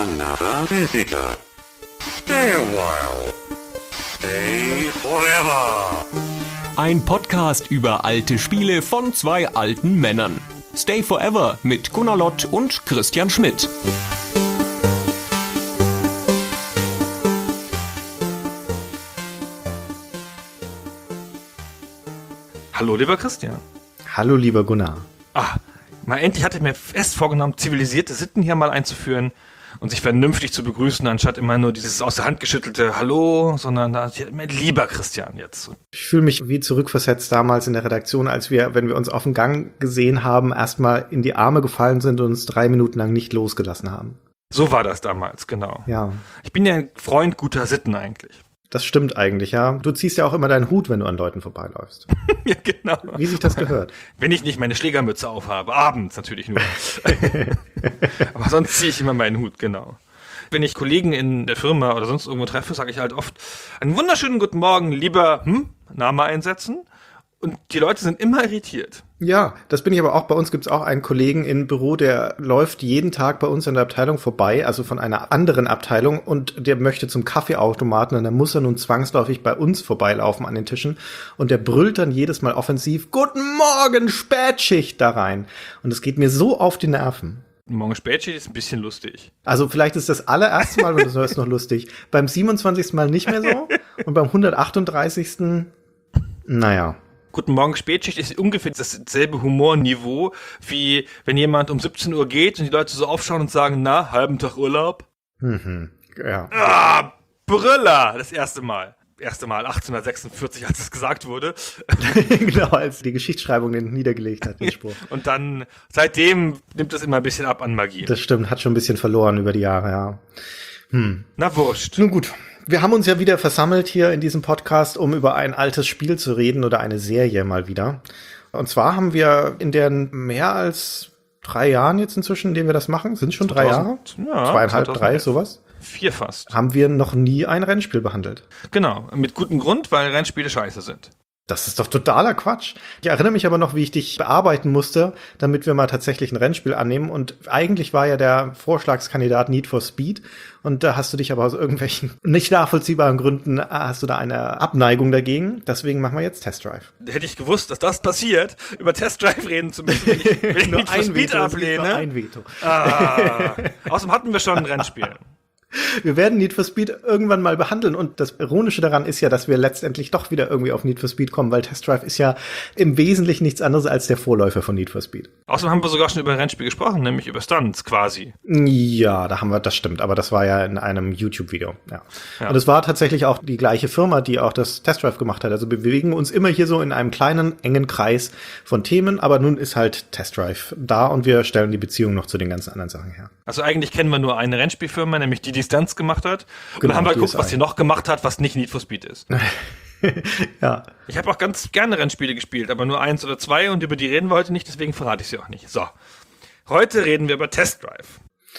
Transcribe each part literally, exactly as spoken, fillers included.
another visitor. Stay a while. Stay forever. Ein Podcast über alte Spiele von zwei alten Männern. Stay Forever mit Gunnar Lott und Christian Schmidt. Hallo, lieber Christian. Hallo, lieber Gunnar. Ah, mal endlich hatte ich mir fest vorgenommen, zivilisierte Sitten hier mal einzuführen und sich vernünftig zu begrüßen, anstatt immer nur dieses aus der Hand geschüttelte Hallo, sondern da mein lieber Christian jetzt. Ich fühle mich wie zurückversetzt damals in der Redaktion, als wir, wenn wir uns auf dem Gang gesehen haben, erstmal in die Arme gefallen sind und uns drei Minuten lang nicht losgelassen haben. So war das damals, genau. Ja. Ich bin ja ein Freund guter Sitten eigentlich. Das stimmt eigentlich, ja. Du ziehst ja auch immer deinen Hut, wenn du an Leuten vorbeiläufst. Ja, genau. Wie sich das gehört. Wenn ich nicht meine Schlägermütze aufhabe, abends natürlich nur. Aber sonst ziehe ich immer meinen Hut, genau. Wenn ich Kollegen in der Firma oder sonst irgendwo treffe, sage ich halt oft, einen wunderschönen guten Morgen, lieber hm, Name einsetzen. Und die Leute sind immer irritiert. Ja, das bin ich aber auch. Bei uns gibt's auch einen Kollegen im Büro, der läuft jeden Tag bei uns in der Abteilung vorbei, also von einer anderen Abteilung, und der möchte zum Kaffeeautomaten und dann muss er nun zwangsläufig bei uns vorbeilaufen an den Tischen und der brüllt dann jedes Mal offensiv, guten Morgen, Spätschicht da rein. Und das geht mir so auf die Nerven. Morgen Spätschicht ist ein bisschen lustig. Also vielleicht ist das allererste Mal, und das ist noch lustig, beim siebenundzwanzigsten Mal nicht mehr so und beim hundertachtunddreißigsten naja. Guten Morgen Spätschicht ist ungefähr dasselbe Humorniveau, wie wenn jemand um siebzehn Uhr geht und die Leute so aufschauen und sagen, na, halben Tag Urlaub? Mhm, ja. Ah, Brüller! Das erste Mal. Erste Mal achtzehnhundertsechsundvierzig, als es gesagt wurde. Genau, als die Geschichtsschreibung den niedergelegt hat, den Spruch. Und dann, seitdem nimmt es immer ein bisschen ab an Magie. Das stimmt, hat schon ein bisschen verloren über die Jahre, ja. Hm. Na, wurscht. Nun gut. Wir haben uns ja wieder versammelt hier in diesem Podcast, um über ein altes Spiel zu reden oder eine Serie mal wieder. Und zwar haben wir in den mehr als drei Jahren jetzt inzwischen, in denen wir das machen, sind schon drei Jahre? Ja, Zweieinhalb, drei, sowas? Vier fast. Haben wir noch nie ein Rennspiel behandelt. Genau, mit gutem Grund, weil Rennspiele scheiße sind. Das ist doch totaler Quatsch. Ich erinnere mich aber noch, wie ich dich bearbeiten musste, damit wir mal tatsächlich ein Rennspiel annehmen. Und eigentlich war ja der Vorschlagskandidat Need for Speed. Und da hast du dich aber aus irgendwelchen nicht nachvollziehbaren Gründen, hast du da eine Abneigung dagegen. Deswegen machen wir jetzt Test Drive. Hätte ich gewusst, dass das passiert, über Test Drive reden zu müssen, wenn ich, wenn ich Need for Speed ablehne. Nur ein Veto. Ah, außerdem hatten wir schon ein Rennspiel. Wir werden Need for Speed irgendwann mal behandeln und das Ironische daran ist ja, dass wir letztendlich doch wieder irgendwie auf Need for Speed kommen, weil Test Drive ist ja im Wesentlichen nichts anderes als der Vorläufer von Need for Speed. Außerdem haben wir sogar schon über ein Rennspiel gesprochen, nämlich über Stunts quasi. Ja, da haben wir, das stimmt, aber das war ja in einem YouTube-Video, ja. Ja. Und es war tatsächlich auch die gleiche Firma, die auch das Test Drive gemacht hat. Also wir bewegen uns immer hier so in einem kleinen, engen Kreis von Themen, aber nun ist halt Test Drive da und wir stellen die Beziehung noch zu den ganzen anderen Sachen her. Also eigentlich kennen wir nur eine Rennspielfirma, nämlich die, die Stunts gemacht hat. Und Genau, dann haben wir D S geguckt, I. was sie noch gemacht hat, was nicht Need for Speed ist. Ja. Ich habe auch ganz gerne Rennspiele gespielt, aber nur eins oder zwei und über die reden wir heute nicht, deswegen verrate ich sie auch nicht. So, heute reden wir über Test Drive.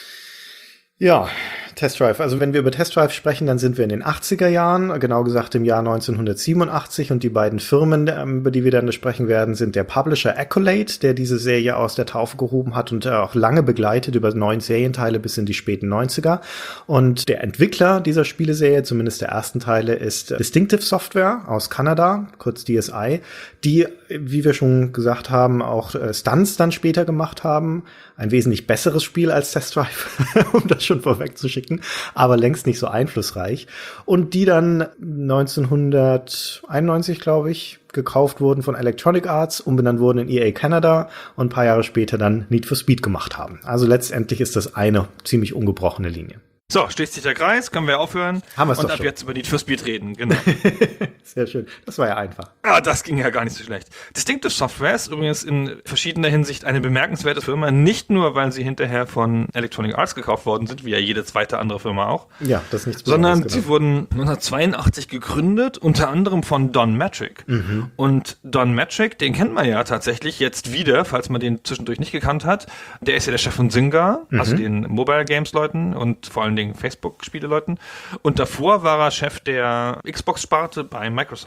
Ja, Test Drive. Also wenn wir über Test Drive sprechen, dann sind wir in den achtziger Jahren, genau gesagt im Jahr neunzehnhundertsiebenundachtzig und die beiden Firmen, über die wir dann sprechen werden, sind der Publisher Accolade, der diese Serie aus der Taufe gehoben hat und auch lange begleitet über neun Serienteile bis in die späten neunziger. Und der Entwickler dieser Spieleserie, zumindest der ersten Teile, ist Distinctive Software aus Kanada, kurz D S I, die, wie wir schon gesagt haben, auch Stunts dann später gemacht haben. Ein wesentlich besseres Spiel als Test Drive, um das schon vorwegzuschicken, aber längst nicht so einflussreich. Und die dann neunzehnhunderteinundneunzig, glaube ich, gekauft wurden von Electronic Arts, umbenannt wurden in E A Canada und ein paar Jahre später dann Need for Speed gemacht haben. Also letztendlich ist das eine ziemlich ungebrochene Linie. So, schließt sich der Kreis, können wir aufhören. Haben wir's und doch ab schon. jetzt über Need for Speed reden, genau. Sehr schön. Das war ja einfach. Ah, das ging ja gar nicht so schlecht. Distinctive Software ist übrigens in verschiedener Hinsicht eine bemerkenswerte Firma, nicht nur, weil sie hinterher von Electronic Arts gekauft worden sind, wie ja jede zweite andere Firma auch, Ja, das ist nichts sondern Besonderes, sie genau. wurden neunzehnhundertzweiundachtzig gegründet, unter anderem von Don Matrick. Mhm. Und Don Matrick, den kennt man ja tatsächlich jetzt wieder, falls man den zwischendurch nicht gekannt hat. Der ist ja der Chef von Zynga, Mhm. also den Mobile Games Leuten und vor allen Dingen Facebook-Spiele Leuten. Und davor war er Chef der Xbox-Sparte bei Microsoft.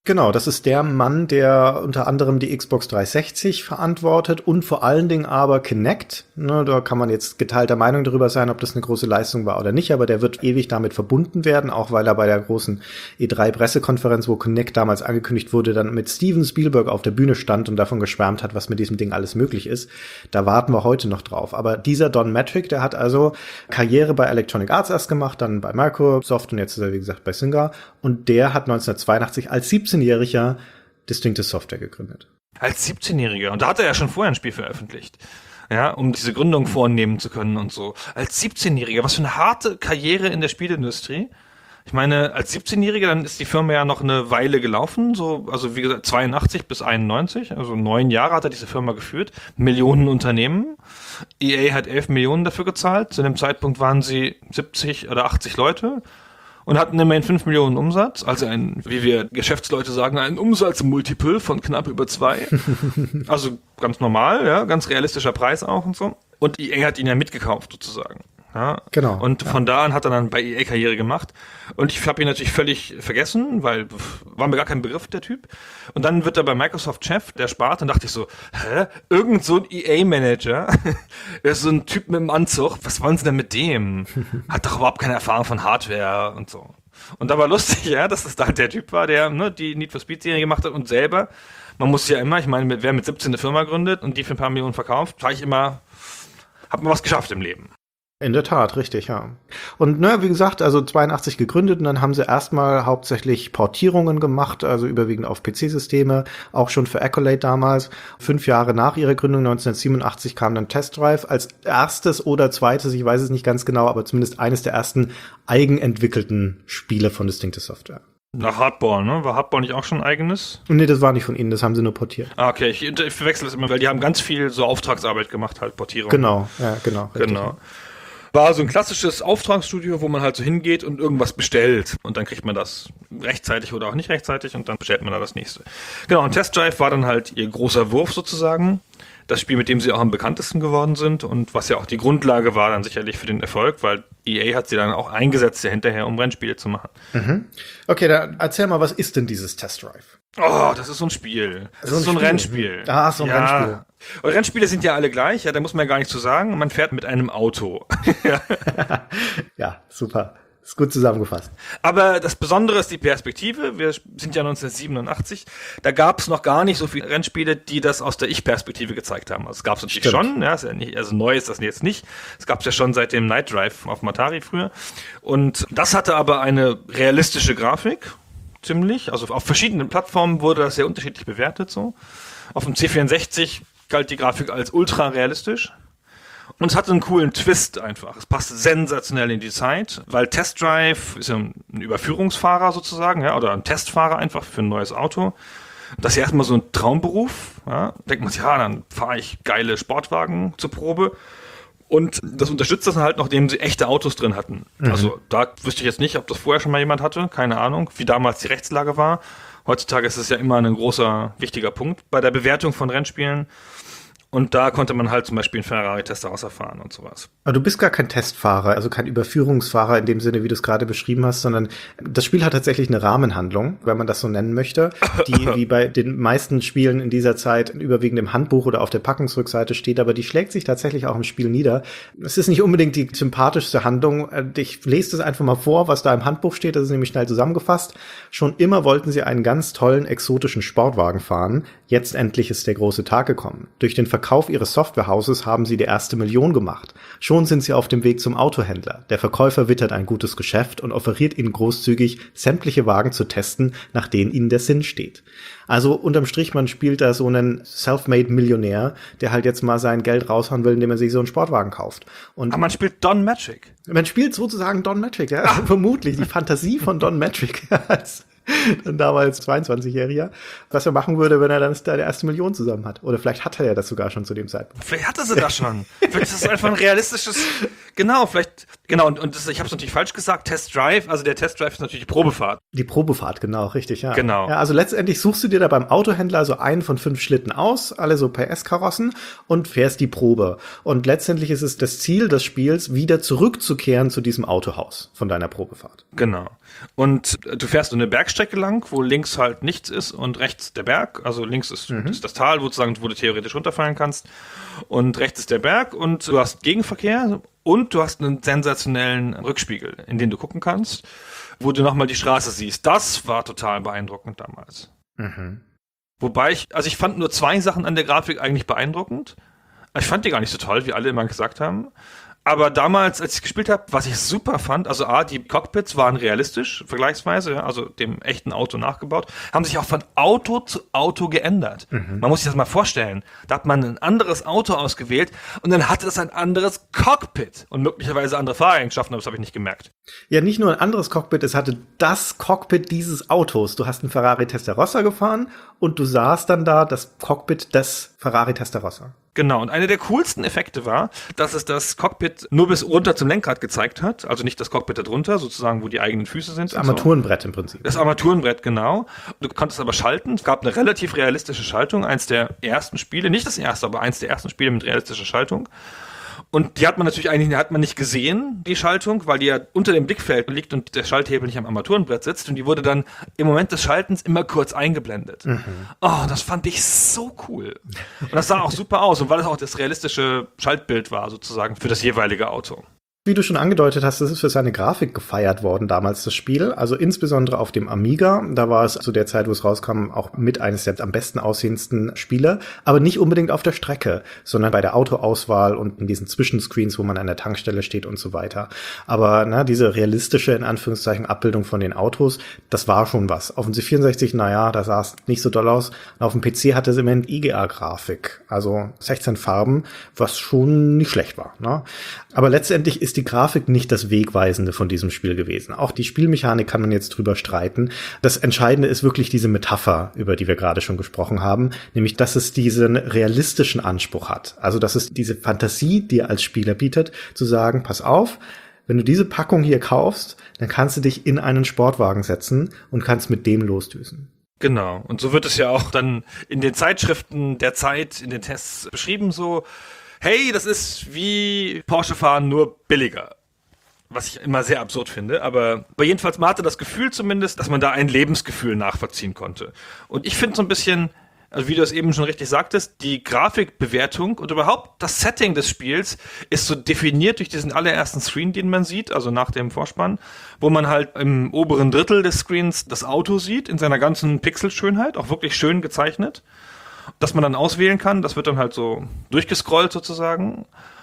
Genau, das ist der Mann, der unter anderem die Xbox dreihundertsechzig verantwortet und vor allen Dingen aber Kinect. Ne, da kann man jetzt geteilter Meinung darüber sein, ob das eine große Leistung war oder nicht, aber der wird ewig damit verbunden werden, auch weil er bei der großen E drei Pressekonferenz, wo Kinect damals angekündigt wurde, dann mit Steven Spielberg auf der Bühne stand und davon geschwärmt hat, was mit diesem Ding alles möglich ist. Da warten wir heute noch drauf. Aber dieser Don Mattrick, der hat also Karriere bei Electronic Arts erst gemacht, dann bei Microsoft und jetzt ist er, wie gesagt, bei Zynga. Und der hat neunzehnhundertzweiundachtzig als siebzehnjähriger Distinctive Software gegründet. Als siebzehnjähriger. Und da hat er ja schon vorher ein Spiel veröffentlicht. Ja, um diese Gründung vornehmen zu können und so. Als siebzehnjähriger. Was für eine harte Karriere in der Spielindustrie. Ich meine, als siebzehnjähriger, dann ist die Firma ja noch eine Weile gelaufen. So, also wie gesagt, zweiundachtzig bis einundneunzig. Also neun Jahre hat er diese Firma geführt. Millionen Unternehmen. E A hat elf Millionen dafür gezahlt. Zu dem Zeitpunkt waren sie siebzig oder achtzig Leute. Und hatten immerhin fünf Millionen Umsatz, also ein, wie wir Geschäftsleute sagen, ein Umsatzmultiple von knapp über zwei. Also ganz normal, ja, ganz realistischer Preis auch und so. Und E A hat ihn ja mitgekauft sozusagen. Ja. Genau. Und ja. von da an hat er dann bei E A Karriere gemacht. Und ich habe ihn natürlich völlig vergessen, weil war mir gar kein Begriff, der Typ. Und dann wird er bei Microsoft Chef der Sparte und dachte ich so, hä? Irgend so ein E A-Manager? Der ist so ein Typ mit dem Anzug. Was wollen sie denn mit dem? Hat doch überhaupt keine Erfahrung von Hardware und so. Und da war lustig, ja, dass das da der Typ war, der ne, die Need for Speed-Serie gemacht hat und selber. Man muss ja immer, ich meine, wer mit siebzehn eine Firma gründet und die für ein paar Millionen verkauft, sage ich immer, hat man was geschafft im Leben. In der Tat, richtig, ja. Und ne, wie gesagt, also zweiundachtzig gegründet und dann haben sie erstmal hauptsächlich Portierungen gemacht, also überwiegend auf P C-Systeme, auch schon für Accolade damals. Fünf Jahre nach ihrer Gründung, neunzehnhundertsiebenundachtzig, kam dann Test Drive als erstes oder zweites, ich weiß es nicht ganz genau, aber zumindest eines der ersten eigenentwickelten Spiele von Distinctive Software. Nach Hardball, ne? War Hardball nicht auch schon ein eigenes? Nee, das war nicht von ihnen, das haben sie nur portiert. Ah, okay, ich, ich verwechsel das immer, weil die haben ganz viel so Auftragsarbeit gemacht, halt Portierung. Genau, ja, genau. Richtig. Genau. War so ein klassisches Auftragsstudio, wo man halt so hingeht und irgendwas bestellt. Und dann kriegt man das rechtzeitig oder auch nicht rechtzeitig und dann bestellt man da das nächste. Genau, und Test Drive war dann halt ihr großer Wurf sozusagen. Das Spiel, mit dem sie auch am bekanntesten geworden sind und was ja auch die Grundlage war dann sicherlich für den Erfolg, weil E A hat sie dann auch eingesetzt ja hinterher, um Rennspiele zu machen. Mhm. Okay, dann erzähl mal, was ist denn dieses Test Drive? Oh, das ist so ein Spiel. Das so ist so ein Spiel. Rennspiel. Ah, so ein ja. Rennspiel. Und Rennspiele sind ja alle gleich, ja, da muss man ja gar nichts zu sagen. Man fährt mit einem Auto. Ja, super. Ist gut zusammengefasst. Aber das Besondere ist die Perspektive. Wir sind ja neunzehnhundertsiebenundachtzig. Da gab es noch gar nicht so viele Rennspiele, die das aus der Ich-Perspektive gezeigt haben. Also es gab es natürlich Stimmt. schon. Ja, ist ja nicht, also neu ist das jetzt nicht. Es gab es ja schon seit dem Night Drive auf dem Atari früher. Und das hatte aber eine realistische Grafik. Ziemlich. Also auf verschiedenen Plattformen wurde das sehr unterschiedlich bewertet. So. Auf dem C vierundsechzig galt die Grafik als ultra realistisch. Und es hatte einen coolen Twist einfach. Es passt sensationell in die Zeit, weil Test Drive ist ja ein Überführungsfahrer sozusagen, ja, oder ein Testfahrer einfach für ein neues Auto. Das ist ja erstmal so ein Traumberuf. Ja. Denkt man sich, ja, dann fahre ich geile Sportwagen zur Probe. Und das unterstützt das dann halt noch, indem sie echte Autos drin hatten. Mhm. Also da wüsste ich jetzt nicht, ob das vorher schon mal jemand hatte. Keine Ahnung, wie damals die Rechtslage war. Heutzutage ist es ja immer ein großer, wichtiger Punkt bei der Bewertung von Rennspielen. Und da konnte man halt zum Beispiel einen Ferrari-Test rausfahren und sowas. Aber du bist gar kein Testfahrer, also kein Überführungsfahrer in dem Sinne, wie du es gerade beschrieben hast, sondern das Spiel hat tatsächlich eine Rahmenhandlung, wenn man das so nennen möchte, die wie bei den meisten Spielen in dieser Zeit überwiegend im Handbuch oder auf der Packungsrückseite steht, aber die schlägt sich tatsächlich auch im Spiel nieder. Es ist nicht unbedingt die sympathischste Handlung. Ich lese das einfach mal vor, was da im Handbuch steht, das ist nämlich schnell zusammengefasst. Schon immer wollten sie einen ganz tollen, exotischen Sportwagen fahren. Jetzt endlich ist der große Tag gekommen. Durch den Verkauf ihres Softwarehauses haben sie die erste Million gemacht. Schon sind sie auf dem Weg zum Autohändler. Der Verkäufer wittert ein gutes Geschäft und offeriert ihnen großzügig, sämtliche Wagen zu testen, nach denen ihnen der Sinn steht. Also unterm Strich, man spielt da so einen Self-Made-Millionär, der halt jetzt mal sein Geld raushauen will, indem er sich so einen Sportwagen kauft. Und Aber man spielt Don Mattrick. Man spielt sozusagen Don Mattrick, ja, ah. Vermutlich die Fantasie von Don Mattrick als dann damals zweiundzwanzigjähriger, was er machen würde, wenn er dann da die erste Million zusammen hat. Oder vielleicht hat er ja das sogar schon zu dem Zeitpunkt. Vielleicht hatte sie das schon. Vielleicht ist das einfach ein realistisches Genau, vielleicht, genau, und, und das, ich habe es natürlich falsch gesagt, Test Drive, also der Test Drive ist natürlich die Probefahrt. Die Probefahrt, genau, richtig, ja. Genau. Ja, also letztendlich suchst du dir da beim Autohändler so einen von fünf Schlitten aus, alle so P S-Karossen und fährst die Probe. Und letztendlich ist es das Ziel des Spiels, wieder zurückzukehren zu diesem Autohaus von deiner Probefahrt. Genau. Und du fährst so eine Bergstrecke lang, wo links halt nichts ist und rechts der Berg. Also links ist, mhm. ist das Tal, wo du, sagen, wo du theoretisch runterfallen kannst. Und rechts ist der Berg und du hast Gegenverkehr und du hast einen sensationellen Rückspiegel, in den du gucken kannst, wo du nochmal die Straße siehst. Das war total beeindruckend damals. Mhm. Wobei ich, also ich fand nur zwei Sachen an der Grafik eigentlich beeindruckend. Ich fand die gar nicht so toll, wie alle immer gesagt haben. Aber damals, als ich gespielt habe, was ich super fand, also A, die Cockpits waren realistisch, vergleichsweise, ja, also dem echten Auto nachgebaut, haben sich auch von Auto zu Auto geändert. Mhm. Man muss sich das mal vorstellen. Da hat man ein anderes Auto ausgewählt und dann hatte es ein anderes Cockpit und möglicherweise andere Fahreigenschaften, aber das habe ich nicht gemerkt. Ja, nicht nur ein anderes Cockpit, es hatte das Cockpit dieses Autos. Du hast einen Ferrari Testarossa gefahren und du sahst dann da das Cockpit des Ferrari Testarossa. Genau, und einer der coolsten Effekte war, dass es das Cockpit nur bis runter zum Lenkrad gezeigt hat, also nicht das Cockpit da drunter, sozusagen, wo die eigenen Füße sind. Das Armaturenbrett so. Im Prinzip. Das Armaturenbrett, genau. Du konntest aber schalten. Es gab eine relativ realistische Schaltung, eins der ersten Spiele, nicht das erste, aber eins der ersten Spiele mit realistischer Schaltung. Und die hat man natürlich eigentlich hat man nicht gesehen, die Schaltung, weil die ja unter dem Blickfeld liegt und der Schalthebel nicht am Armaturenbrett sitzt. Und die wurde dann im Moment des Schaltens immer kurz eingeblendet. Mhm. Oh, das fand ich so cool. Und das sah auch super aus. Und weil es auch das realistische Schaltbild war, sozusagen, für das jeweilige Auto. Wie du schon angedeutet hast, es ist für seine Grafik gefeiert worden damals, das Spiel. Also insbesondere auf dem Amiga. Da war es zu der Zeit, wo es rauskam, auch mit eines der am besten aussehendsten Spiele. Aber nicht unbedingt auf der Strecke, sondern bei der Autoauswahl und in diesen Zwischenscreens, wo man an der Tankstelle steht und so weiter. Aber na, diese realistische, in Anführungszeichen, Abbildung von den Autos, das war schon was. Auf dem C vierundsechzig, naja, da sah es nicht so doll aus. Und auf dem P C hatte es immerhin I G A-Grafik. Also sechzehn Farben, was schon nicht schlecht war. Ne? Aber letztendlich ist die Grafik nicht das Wegweisende von diesem Spiel gewesen. Auch die Spielmechanik kann man jetzt drüber streiten. Das Entscheidende ist wirklich diese Metapher, über die wir gerade schon gesprochen haben, nämlich, dass es diesen realistischen Anspruch hat. Also, dass es diese Fantasie dir als Spieler bietet, zu sagen, pass auf, wenn du diese Packung hier kaufst, dann kannst du dich in einen Sportwagen setzen und kannst mit dem losdüsen. Genau. Und so wird es ja auch dann in den Zeitschriften der Zeit, in den Tests beschrieben so, hey, das ist wie Porsche fahren, nur billiger. Was ich immer sehr absurd finde, aber, aber jedenfalls man hatte das Gefühl zumindest, dass man da ein Lebensgefühl nachvollziehen konnte. Und ich finde so ein bisschen, also wie du es eben schon richtig sagtest, die Grafikbewertung und überhaupt das Setting des Spiels ist so definiert durch diesen allerersten Screen, den man sieht, also nach dem Vorspann, wo man halt im oberen Drittel des Screens das Auto sieht, in seiner ganzen Pixelschönheit, auch wirklich schön gezeichnet. Das man dann auswählen kann, das wird dann halt so durchgescrollt sozusagen.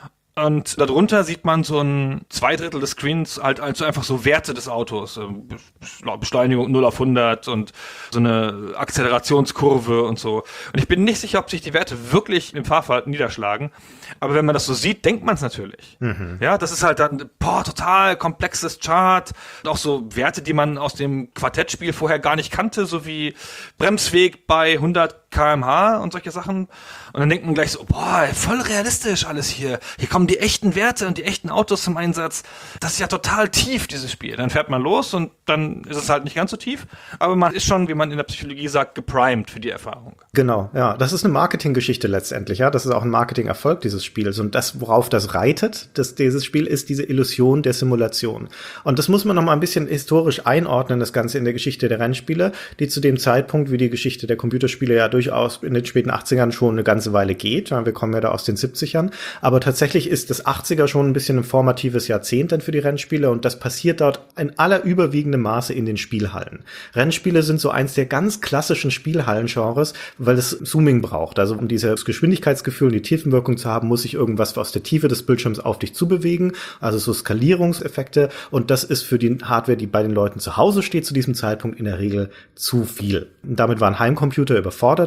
Und darunter sieht man so ein zwei Drittel des Screens halt also einfach so Werte des Autos. Beschleunigung null auf hundert und so eine Akzelerationskurve und so. Und ich bin nicht sicher, ob sich die Werte wirklich im Fahrverhalten niederschlagen. Aber wenn man das so sieht, denkt man es natürlich. Mhm. Ja, das ist halt dann, boah, total komplexes Chart. Und auch so Werte, die man aus dem Quartettspiel vorher gar nicht kannte, so wie Bremsweg bei hundert Kilometer pro Stunde und solche Sachen. Und dann denkt man gleich so, boah, voll realistisch alles hier. Hier kommen die echten Werte und die echten Autos zum Einsatz. Das ist ja total tief, dieses Spiel. Dann fährt man los und dann ist es halt nicht ganz so tief. Aber man ist schon, wie man in der Psychologie sagt, geprimed für die Erfahrung. Genau, ja. Das ist eine Marketinggeschichte letztendlich, ja. Das ist auch ein Marketingerfolg dieses Spiels. Und das, worauf das reitet, das, dieses Spiel, ist diese Illusion der Simulation. Und das muss man noch mal ein bisschen historisch einordnen, das Ganze in der Geschichte der Rennspiele, die zu dem Zeitpunkt, wie die Geschichte der Computerspiele ja durchaus in den späten achtzigern schon eine ganze Weile geht. Wir kommen ja da aus den siebzigern. Aber tatsächlich ist das achtziger schon ein bisschen ein formatives Jahrzehnt dann für die Rennspiele und das passiert dort in aller überwiegendem Maße in den Spielhallen. Rennspiele sind so eins der ganz klassischen Spielhallen-Genres, weil es Zooming braucht. Also um dieses Geschwindigkeitsgefühl und die Tiefenwirkung zu haben, muss sich irgendwas aus der Tiefe des Bildschirms auf dich zubewegen. Also so Skalierungseffekte. Und das ist für die Hardware, die bei den Leuten zu Hause steht, zu diesem Zeitpunkt in der Regel zu viel. Und damit waren Heimcomputer überfordert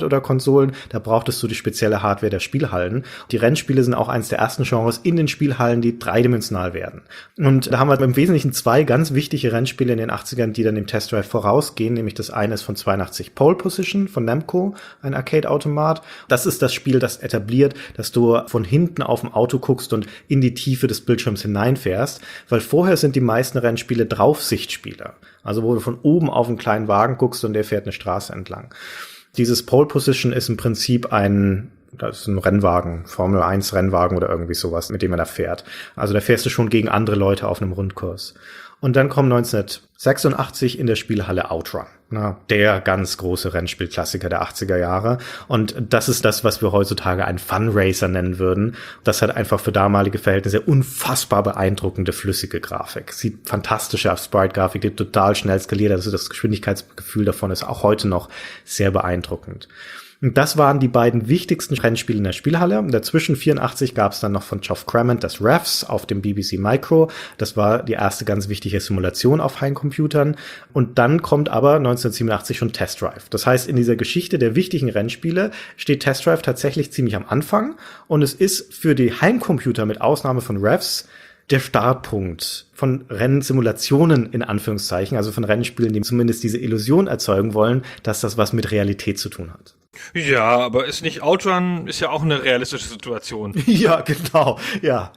oder Konsolen, da brauchtest du die spezielle Hardware der Spielhallen. Die Rennspiele sind auch eins der ersten Genres in den Spielhallen, die dreidimensional werden. Und da haben wir im Wesentlichen zwei ganz wichtige Rennspiele in den achtzigern, die dann dem Test Drive vorausgehen, nämlich das eine ist von zweiundachtzig Pole Position von Namco, ein Arcade-Automat. Das ist das Spiel, das etabliert, dass du von hinten auf dem Auto guckst und in die Tiefe des Bildschirms hineinfährst, weil vorher sind die meisten Rennspiele Draufsichtspiele. Also wo du von oben auf einen kleinen Wagen guckst und der fährt eine Straße entlang. Dieses Pole Position ist im Prinzip ein, das ist ein Rennwagen, Formel eins Rennwagen oder irgendwie sowas, mit dem man da fährt. Also da fährst du schon gegen andere Leute auf einem Rundkurs. Und dann kommt neunzehnhundertsechsundachtzig in der Spielhalle Outrun. Na, der ganz große Rennspielklassiker der achtziger Jahre. Und das ist das, was wir heutzutage einen Funracer nennen würden. Das hat einfach für damalige Verhältnisse unfassbar beeindruckende, flüssige Grafik. Sieht fantastische Sprite-Grafik, die total schnell skaliert. Also das Geschwindigkeitsgefühl davon ist auch heute noch sehr beeindruckend. Und das waren die beiden wichtigsten Rennspiele in der Spielhalle. Und dazwischen vierundachtzig gab es dann noch von Geoff Crammond das Revs auf dem B B C Micro. Das war die erste ganz wichtige Simulation auf Heimcomputern. Und dann kommt aber neunzehnhundertsiebenundachtzig schon Test Drive. Das heißt, in dieser Geschichte der wichtigen Rennspiele steht Test Drive tatsächlich ziemlich am Anfang. Und es ist für die Heimcomputer mit Ausnahme von Revs der Startpunkt von Rennsimulationen in Anführungszeichen, also von Rennspielen, die zumindest diese Illusion erzeugen wollen, dass das was mit Realität zu tun hat. Ja, aber ist nicht Outrun, ist ja auch eine realistische Situation. Ja, genau, ja.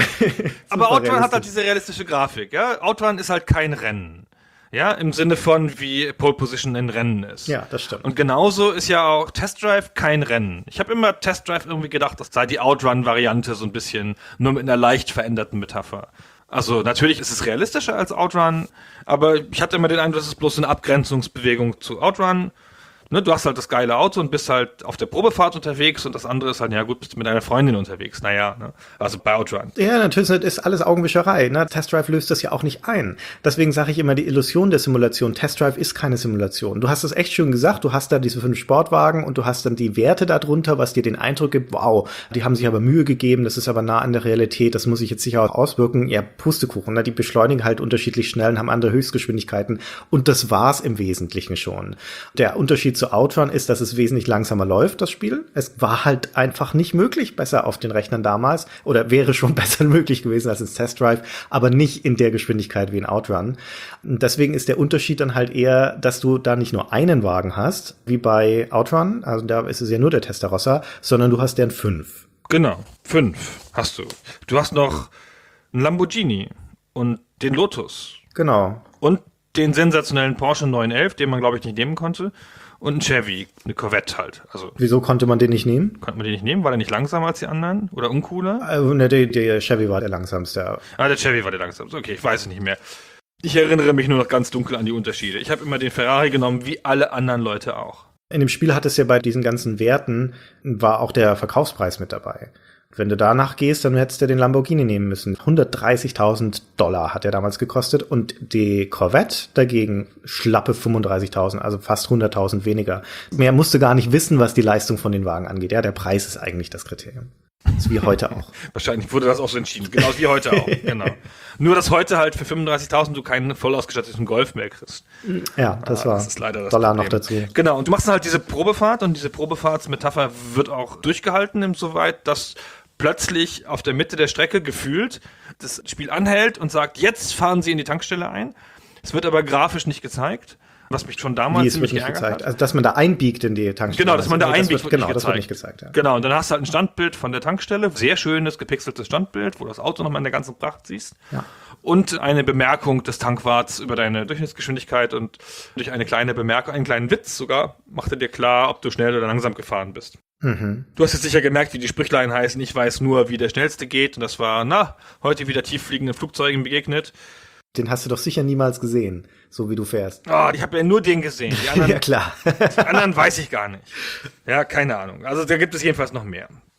Aber Outrun hat halt diese realistische Grafik, ja. Outrun ist halt kein Rennen. Ja, im Sinne von, wie Pole Position ein Rennen ist. Ja, das stimmt. Und genauso ist ja auch Test Drive kein Rennen. Ich habe immer Test Drive irgendwie gedacht, das sei die Outrun-Variante so ein bisschen, nur mit einer leicht veränderten Metapher. Also natürlich ist es realistischer als Outrun, aber ich hatte immer den Eindruck, das ist bloß eine Abgrenzungsbewegung zu Outrun. Ne, du hast halt das geile Auto und bist halt auf der Probefahrt unterwegs und das andere ist halt, ja gut, bist du mit deiner Freundin unterwegs. Naja, ne? Also bei Outrun. Ja, natürlich ist alles Augenwischerei. Ne? Test Drive löst das ja auch nicht ein. Deswegen sage ich immer, die Illusion der Simulation, Test Drive ist keine Simulation. Du hast es echt schön gesagt, du hast da diese fünf Sportwagen und du hast dann die Werte darunter, was dir den Eindruck gibt, wow, die haben sich aber Mühe gegeben, das ist aber nah an der Realität, das muss sich jetzt sicher auch auswirken. Ja, Pustekuchen, ne? Die beschleunigen halt unterschiedlich schnell und haben andere Höchstgeschwindigkeiten und das war's im Wesentlichen schon. Der Unterschied zu Outrun ist, dass es wesentlich langsamer läuft, das Spiel. Es war halt einfach nicht möglich besser auf den Rechnern damals oder wäre schon besser möglich gewesen als ins Test Drive, aber nicht in der Geschwindigkeit wie in Outrun. Und deswegen ist der Unterschied dann halt eher, dass du da nicht nur einen Wagen hast, wie bei Outrun, also da ist es ja nur der Testarossa, sondern du hast deren fünf. Genau, fünf hast du. Du hast noch einen Lamborghini und den Lotus. Genau. Und den sensationellen Porsche neun elf, den man, glaube ich, nicht nehmen konnte. Und ein Chevy, eine Corvette halt. Also wieso konnte man den nicht nehmen? Konnte man den nicht nehmen? War der nicht langsamer als die anderen? Oder uncooler? Also, ne, der, der Chevy war der langsamste. Ah, der Chevy war der langsamste. Okay, ich weiß es nicht mehr. Ich erinnere mich nur noch ganz dunkel an die Unterschiede. Ich habe immer den Ferrari genommen, wie alle anderen Leute auch. In dem Spiel hat es ja bei diesen ganzen Werten, war auch der Verkaufspreis mit dabei. Wenn du danach gehst, dann hättest du den Lamborghini nehmen müssen. hundertdreißigtausend Dollar hat er damals gekostet und die Corvette dagegen schlappe fünfunddreißigtausend, also fast hunderttausend weniger. Mehr musst du gar nicht wissen, was die Leistung von den Wagen angeht. Ja, der Preis ist eigentlich das Kriterium. Das ist wie heute auch. Wahrscheinlich wurde das auch so entschieden. Genau wie heute auch. Genau. Nur, dass heute halt für fünfunddreißigtausend du keinen voll ausgestatteten Golf mehr kriegst. Ja, das war das ist leider das Dollar Problem. noch dazu. Genau. Und du machst dann halt diese Probefahrt und diese Probefahrtsmetapher wird auch durchgehalten insoweit, dass plötzlich auf der Mitte der Strecke gefühlt das Spiel anhält und sagt, jetzt fahren sie in die Tankstelle ein. Es wird aber grafisch nicht gezeigt, was mich schon damals Wie, es ziemlich wird nicht geärgert gezeigt. hat. Also, dass man da einbiegt in die Tankstelle. Genau, dass man da nee, das einbiegt, wird, wird genau, nicht das wird nicht gezeigt. gezeigt. Ja. Genau, und dann hast du halt ein Standbild von der Tankstelle, sehr schönes, gepixeltes Standbild, wo du das Auto nochmal in der ganzen Pracht siehst. Ja. Und eine Bemerkung des Tankwarts über deine Durchschnittsgeschwindigkeit und durch eine kleine Bemerkung, einen kleinen Witz sogar, macht er dir klar, ob du schnell oder langsam gefahren bist. Mhm. Du hast jetzt sicher gemerkt, wie die Sprüchlein heißen, ich weiß nur, wie der Schnellste geht. Und das war, na, heute wieder tieffliegenden Flugzeugen begegnet. Den hast du doch sicher niemals gesehen, so wie du fährst. Oh, ich habe ja nur den gesehen. Die anderen, ja, klar. die anderen weiß ich gar nicht. Ja, keine Ahnung. Also da gibt es jedenfalls noch mehr.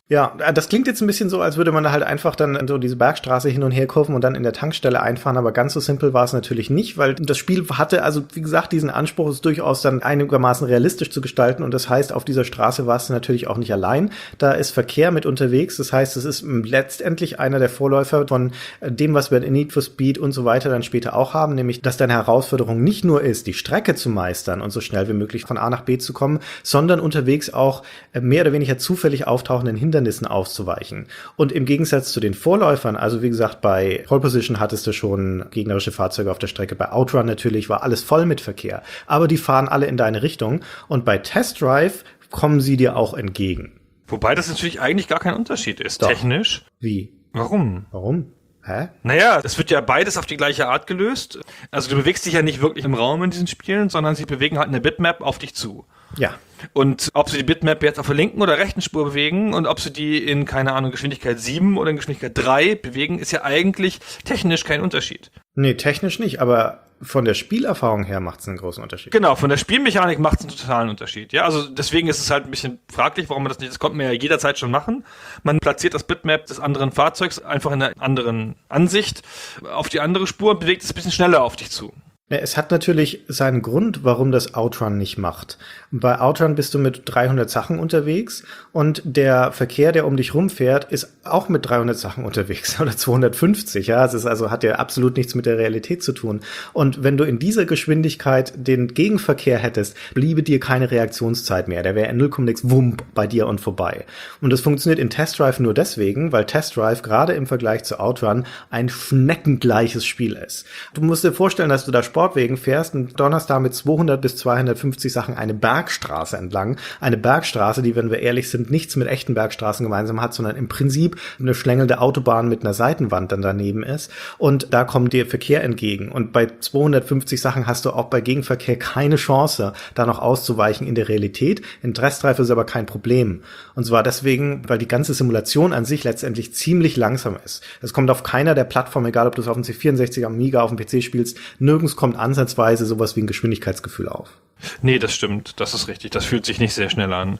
Ja, das klingt jetzt ein bisschen so, als würde man da halt einfach dann so diese Bergstraße hin und her kurven und dann in der Tankstelle einfahren, aber ganz so simpel war es natürlich nicht, weil das Spiel hatte, also wie gesagt, diesen Anspruch, es durchaus dann einigermaßen realistisch zu gestalten und das heißt, auf dieser Straße warst du natürlich auch nicht allein, da ist Verkehr mit unterwegs, das heißt, es ist letztendlich einer der Vorläufer von dem, was wir in Need for Speed und so weiter dann später auch haben, nämlich, dass deine Herausforderung nicht nur ist, die Strecke zu meistern und so schnell wie möglich von A nach B zu kommen, sondern unterwegs auch mehr oder weniger zufällig auftauchenden Hindernissen auszuweichen. Und im Gegensatz zu den Vorläufern, also wie gesagt, bei Pole Position hattest du schon gegnerische Fahrzeuge auf der Strecke, bei Outrun natürlich war alles voll mit Verkehr, aber die fahren alle in deine Richtung und bei Test Drive kommen sie dir auch entgegen. Wobei das natürlich eigentlich gar kein Unterschied ist, Doch. technisch. Wie? Warum? Warum? Hä? Naja, es wird ja beides auf die gleiche Art gelöst. Also du bewegst dich ja nicht wirklich im Raum in diesen Spielen, sondern sie bewegen halt eine Bitmap auf dich zu. Ja. Und ob sie die Bitmap jetzt auf der linken oder rechten Spur bewegen und ob sie die in, keine Ahnung, Geschwindigkeit sieben oder in Geschwindigkeit drei bewegen, ist ja eigentlich technisch kein Unterschied. Nee, technisch nicht, aber von der Spielerfahrung her macht es einen großen Unterschied. Genau, von der Spielmechanik macht es einen totalen Unterschied. Ja, also deswegen ist es halt ein bisschen fraglich, warum man das nicht, das konnte man ja jederzeit schon machen. Man platziert das Bitmap des anderen Fahrzeugs einfach in einer anderen Ansicht auf die andere Spur und bewegt es ein bisschen schneller auf dich zu. Ja, es hat natürlich seinen Grund, warum das Outrun nicht macht. Bei Outrun bist du mit dreihundert Sachen unterwegs und der Verkehr, der um dich rumfährt, ist auch mit dreihundert Sachen unterwegs oder zweihundertfünfzig. Ja, es ist also, hat ja absolut nichts mit der Realität zu tun. Und wenn du in dieser Geschwindigkeit den Gegenverkehr hättest, bliebe dir keine Reaktionszeit mehr. Der wäre in null Komma nix Wump bei dir und vorbei. Und das funktioniert in Test Drive nur deswegen, weil Test Drive gerade im Vergleich zu Outrun ein schneckengleiches Spiel ist. Du musst dir vorstellen, dass du da Sportwegen fährst und donnerst da mit zweihundert bis zweihundertfünfzig Sachen eine Bergstraße entlang. Eine Bergstraße, die, wenn wir ehrlich sind, nichts mit echten Bergstraßen gemeinsam hat, sondern im Prinzip eine schlängelnde Autobahn mit einer Seitenwand dann daneben ist. Und da kommt dir Verkehr entgegen. Und bei zweihundertfünfzig Sachen hast du auch bei Gegenverkehr keine Chance, da noch auszuweichen in der Realität. In Test Drive ist aber kein Problem. Und zwar deswegen, weil die ganze Simulation an sich letztendlich ziemlich langsam ist. Es kommt auf keiner der Plattformen, egal ob du es auf dem C vierundsechzig, am Amiga, auf dem P C spielst, nirgends kommt ansatzweise sowas wie ein Geschwindigkeitsgefühl auf. Nee, das stimmt. Das ist richtig. Das fühlt sich nicht sehr schnell an.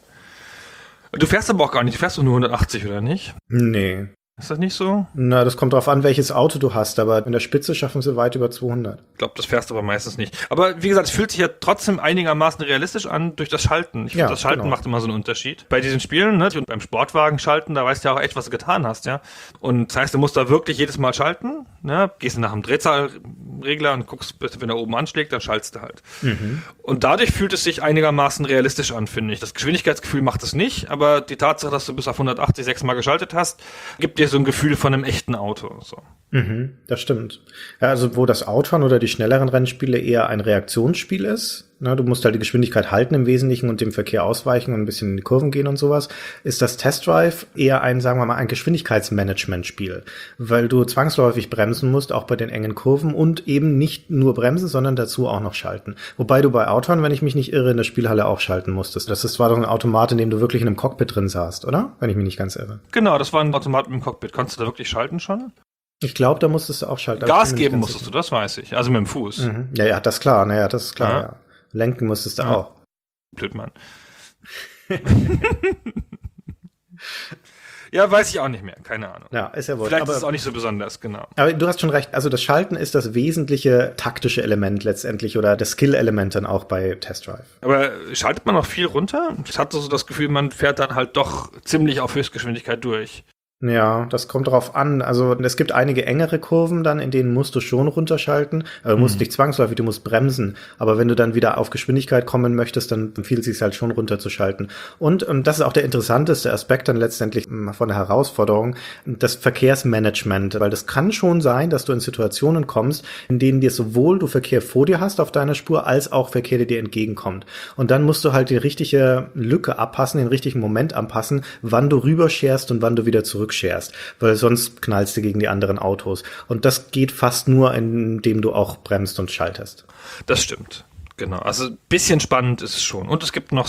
Du fährst aber auch gar nicht. Du fährst doch nur hundertachtzig, oder nicht? Nee. Ist das nicht so? Na, das kommt drauf an, welches Auto du hast, aber in der Spitze schaffen sie weit über zweihundert. Ich glaube, das fährst du aber meistens nicht. Aber wie gesagt, es fühlt sich ja trotzdem einigermaßen realistisch an durch das Schalten. Ich finde, Ja, das Schalten genau. macht immer so einen Unterschied. Bei diesen Spielen, ne, und beim Sportwagen schalten, da weißt du ja auch echt, was du getan hast, ja. Und das heißt, du musst da wirklich jedes Mal schalten, ne, gehst nach dem Drehzahlregler und guckst, wenn er oben anschlägt, dann schaltest du halt. Mhm. Und dadurch fühlt es sich einigermaßen realistisch an, finde ich. Das Geschwindigkeitsgefühl macht es nicht, aber die Tatsache, dass du bis auf hundertachtzig sechsmal geschaltet hast, gibt dir so ein Gefühl von einem echten Auto. So. Mhm, das stimmt. Ja, also wo das Outrun oder die schnelleren Rennspiele eher ein Reaktionsspiel ist, ne, du musst halt die Geschwindigkeit halten im Wesentlichen und dem Verkehr ausweichen und ein bisschen in die Kurven gehen und sowas, ist das Test Drive eher ein, sagen wir mal, ein Geschwindigkeitsmanagement-Spiel, weil du zwangsläufig bremsen musst, auch bei den engen Kurven und eben nicht nur bremsen, sondern dazu auch noch schalten. Wobei du bei Outrun, wenn ich mich nicht irre, in der Spielhalle auch schalten musstest. Das ist, war doch ein Automat, in dem du wirklich in einem Cockpit drin saßt, oder? Wenn ich mich nicht ganz irre. Genau, das war ein Automat im Cockpit. Konntest du da wirklich schalten schon? Ich glaube, da musstest du auch schalten. aber ich Gas bin mir nicht geben ganz musstest sicher. du, das weiß ich. Also mit dem Fuß. Mhm. Ja, ja, das ist klar. Naja, das ist klar, Ja. ja. Lenken musstest du Ja. auch. Blödmann. Ja, weiß ich auch nicht mehr. Keine Ahnung. Ja, ist ja wohl. Vielleicht aber, ist es auch nicht so besonders, genau. aber du hast schon recht. Also das Schalten ist das wesentliche taktische Element letztendlich oder das Skill-Element dann auch bei Test Drive. Aber schaltet man noch viel runter? Ich hatte so das Gefühl, man fährt dann halt doch ziemlich auf Höchstgeschwindigkeit durch. Ja, das kommt drauf an. Also es gibt einige engere Kurven dann, in denen musst du schon runterschalten. Also du musst nicht zwangsläufig, du musst bremsen. Aber wenn du dann wieder auf Geschwindigkeit kommen möchtest, dann empfiehlt es sich halt schon runterzuschalten. Und, und das ist auch der interessanteste Aspekt dann letztendlich von der Herausforderung, das Verkehrsmanagement. Weil das kann schon sein, dass du in Situationen kommst, in denen dir sowohl du Verkehr vor dir hast auf deiner Spur, als auch Verkehr, der dir entgegenkommt. Und dann musst du halt die richtige Lücke abpassen, den richtigen Moment anpassen, wann du rüberscherst und wann du wieder zurück scherst, weil sonst knallst du gegen die anderen Autos. Und das geht fast nur, indem du auch bremst und schaltest. Das stimmt. Genau. Also ein bisschen spannend ist es schon. Und es gibt noch so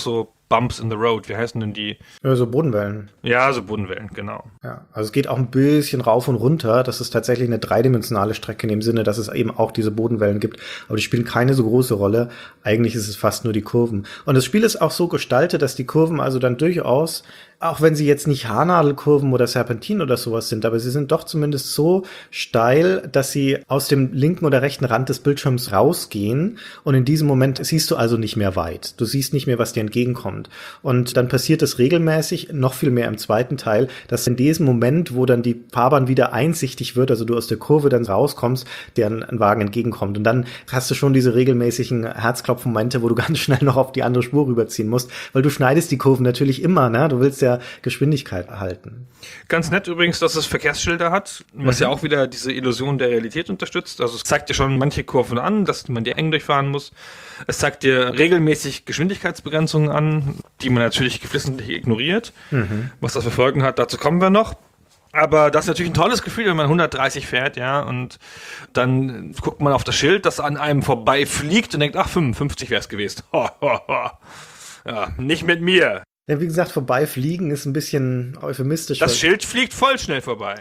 Bumps in the Road. Wie heißen denn die? Ja, so Bodenwellen. Ja, so Bodenwellen, genau. Ja, also es geht auch ein bisschen rauf und runter. Das ist tatsächlich eine dreidimensionale Strecke in dem Sinne, dass es eben auch diese Bodenwellen gibt. Aber die spielen keine so große Rolle. Eigentlich ist es fast nur die Kurven. Und das Spiel ist auch so gestaltet, dass die Kurven also dann durchaus, auch wenn sie jetzt nicht Haarnadelkurven oder Serpentinen oder sowas sind, aber sie sind doch zumindest so steil, dass sie aus dem linken oder rechten Rand des Bildschirms rausgehen. Und in diesem Moment siehst du also nicht mehr weit. Du siehst nicht mehr, was dir entgegenkommt. Und dann passiert es regelmäßig, noch viel mehr im zweiten Teil, dass in diesem Moment, wo dann die Fahrbahn wieder einsichtig wird, also du aus der Kurve dann rauskommst, dir ein, ein Wagen entgegenkommt. Und dann hast du schon diese regelmäßigen Herzklopfmomente, wo du ganz schnell noch auf die andere Spur rüberziehen musst, weil du schneidest die Kurven natürlich immer, ne? Du willst ja Geschwindigkeit erhalten. Ganz nett übrigens, dass es Verkehrsschilder hat, was mhm. ja auch wieder diese Illusion der Realität unterstützt. Also es zeigt dir schon manche Kurven an, dass man die eng durchfahren muss. Es zeigt dir regelmäßig Geschwindigkeitsbegrenzungen an, die man natürlich geflissentlich ignoriert. Mhm. Was das für Folgen hat, dazu kommen wir noch. Aber das ist natürlich ein tolles Gefühl, wenn man hundertdreißig fährt, ja, und dann guckt man auf das Schild, das an einem vorbei fliegt und denkt, ach, fünfundfünfzig wäre es gewesen. Ho, ho, ho. Ja, nicht mit mir. Ja, wie gesagt, vorbeifliegen ist ein bisschen euphemistisch. Das Schild fliegt voll schnell vorbei.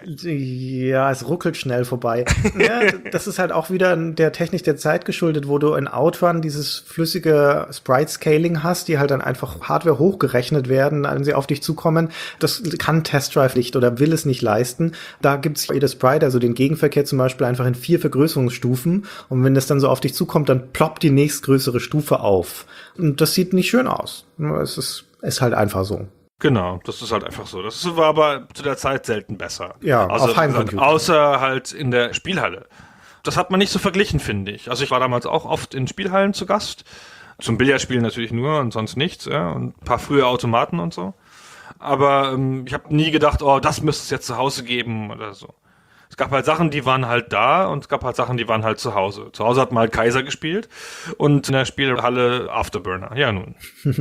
Ja, es ruckelt schnell vorbei. Ja, das ist halt auch wieder der Technik der Zeit geschuldet, wo du in Outrun dieses flüssige Sprite-Scaling hast, die halt dann einfach Hardware hochgerechnet werden, wenn sie auf dich zukommen. Das kann Test Drive nicht oder will es nicht leisten. Da gibt's jedes Sprite, also den Gegenverkehr zum Beispiel, einfach in vier Vergrößerungsstufen. Und wenn das dann so auf dich zukommt, dann ploppt die nächstgrößere Stufe auf. Und das sieht nicht schön aus. Es ist Ist halt einfach so. Genau, das ist halt einfach so. Das war aber zu der Zeit selten besser. Ja, also, auf Heimcomputer. Außer halt in der Spielhalle. Das hat man nicht so verglichen, finde ich. Also ich war damals auch oft in Spielhallen zu Gast. Zum Billardspielen natürlich nur und sonst nichts. Ja, und ein paar frühe Automaten und so. Aber ähm, ich habe nie gedacht, oh, das müsste es jetzt zu Hause geben oder so. Es gab halt Sachen, die waren halt da und es gab halt Sachen, die waren halt zu Hause. Zu Hause hat mal Kaiser gespielt und in der Spielhalle Afterburner. Ja, nun.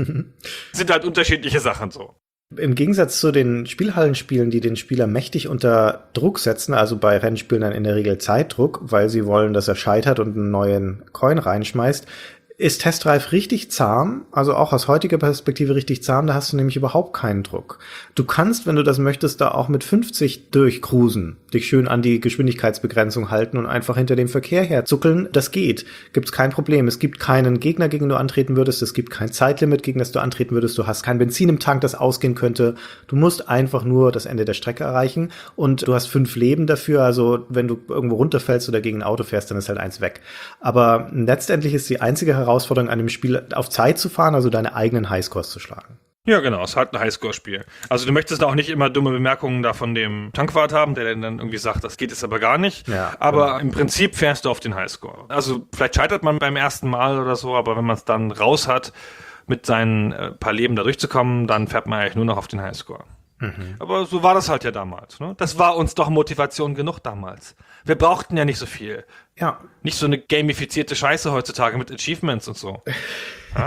Sind halt unterschiedliche Sachen so. Im Gegensatz zu den Spielhallenspielen, die den Spieler mächtig unter Druck setzen, also bei Rennspielen dann in der Regel Zeitdruck, weil sie wollen, dass er scheitert und einen neuen Coin reinschmeißt, ist Test Drive richtig zahm, also auch aus heutiger Perspektive richtig zahm, da hast du nämlich überhaupt keinen Druck. Du kannst, wenn du das möchtest, da auch mit fünfzig durchcruisen, dich schön an die Geschwindigkeitsbegrenzung halten und einfach hinter dem Verkehr herzuckeln. Das geht. Gibt's kein Problem. Es gibt keinen Gegner, gegen den du antreten würdest. Es gibt kein Zeitlimit, gegen das du antreten würdest. Du hast kein Benzin im Tank, das ausgehen könnte. Du musst einfach nur das Ende der Strecke erreichen und du hast fünf Leben dafür. Also wenn du irgendwo runterfällst oder gegen ein Auto fährst, dann ist halt eins weg. Aber letztendlich ist die einzige Herausforderung an dem Spiel, auf Zeit zu fahren, also deine eigenen Highscores zu schlagen. Ja, genau, es ist halt ein Highscore-Spiel. Also du möchtest auch nicht immer dumme Bemerkungen da von dem Tankwart haben, der dann irgendwie sagt, das geht jetzt aber gar nicht. Ja, aber genau. Im Prinzip fährst du auf den Highscore. Also vielleicht scheitert man beim ersten Mal oder so, aber wenn man es dann raus hat, mit seinen äh, paar Leben da durchzukommen, dann fährt man eigentlich nur noch auf den Highscore. Mhm. Aber so war das halt ja damals. Ne? Das war uns doch Motivation genug damals. Wir brauchten ja nicht so viel. Ja. Nicht so eine gamifizierte Scheiße heutzutage mit Achievements und so. Ja,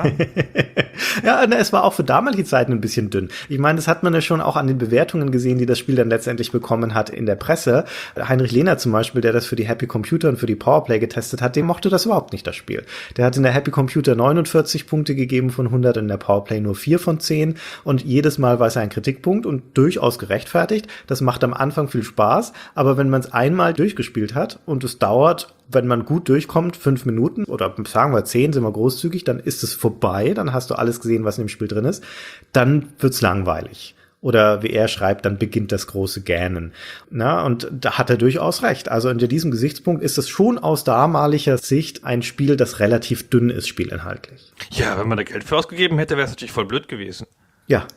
ja, es war auch für damalige Zeiten ein bisschen dünn. Ich meine, das hat man ja schon auch an den Bewertungen gesehen, die das Spiel dann letztendlich bekommen hat in der Presse. Heinrich Lehner zum Beispiel, der das für die Happy Computer und für die Powerplay getestet hat, dem mochte das überhaupt nicht, das Spiel. Der hat in der Happy Computer neunundvierzig Punkte gegeben von hundert, in der Powerplay nur vier von zehn und jedes Mal war es ein Kritikpunkt und durchaus gerechtfertigt. Das macht am Anfang viel Spaß, aber wenn man es einmal durchgespielt hat und es dauert, wenn man gut durchkommt, fünf Minuten oder sagen wir zehn, sind wir großzügig, dann ist es vorbei, dann hast du alles gesehen, was in dem Spiel drin ist, dann wird's langweilig. Oder wie er schreibt, dann beginnt das große Gähnen. Na, und da hat er durchaus recht. Also unter diesem Gesichtspunkt ist es schon aus damaliger Sicht ein Spiel, das relativ dünn ist, spielinhaltlich. Ja, wenn man da Geld für ausgegeben hätte, wäre es natürlich voll blöd gewesen. Ja.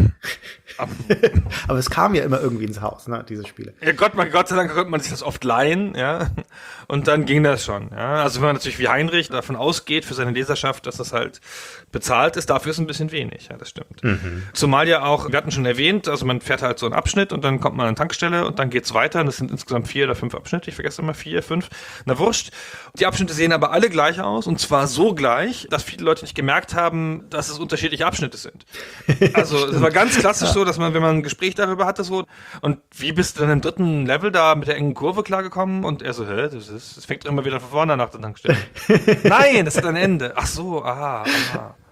Aber es kam ja immer irgendwie ins Haus, ne, diese Spiele. Ja, Gott, Gott sei Dank konnte man sich das oft leihen, ja, und dann ging das schon, ja. Also wenn man natürlich wie Heinrich davon ausgeht für seine Leserschaft, dass das halt bezahlt ist, dafür ist ein bisschen wenig, ja, das stimmt. Mhm. Zumal ja auch, wir hatten schon erwähnt, also man fährt halt so einen Abschnitt und dann kommt man an eine Tankstelle und dann geht's weiter und das sind insgesamt vier oder fünf Abschnitte, ich vergesse immer vier, fünf, na wurscht. Die Abschnitte sehen aber alle gleich aus und zwar so gleich, dass viele Leute nicht gemerkt haben, dass es unterschiedliche Abschnitte sind. Also es war ganz klassisch so, dass man, wenn man ein Gespräch darüber hatte, so, und wie bist du dann im dritten Level da mit der engen Kurve klargekommen? Und er so, hä, das ist, das fängt immer wieder von vorne nach der Tankstelle. Nein, das hat ein Ende. Ach so, aha, aha.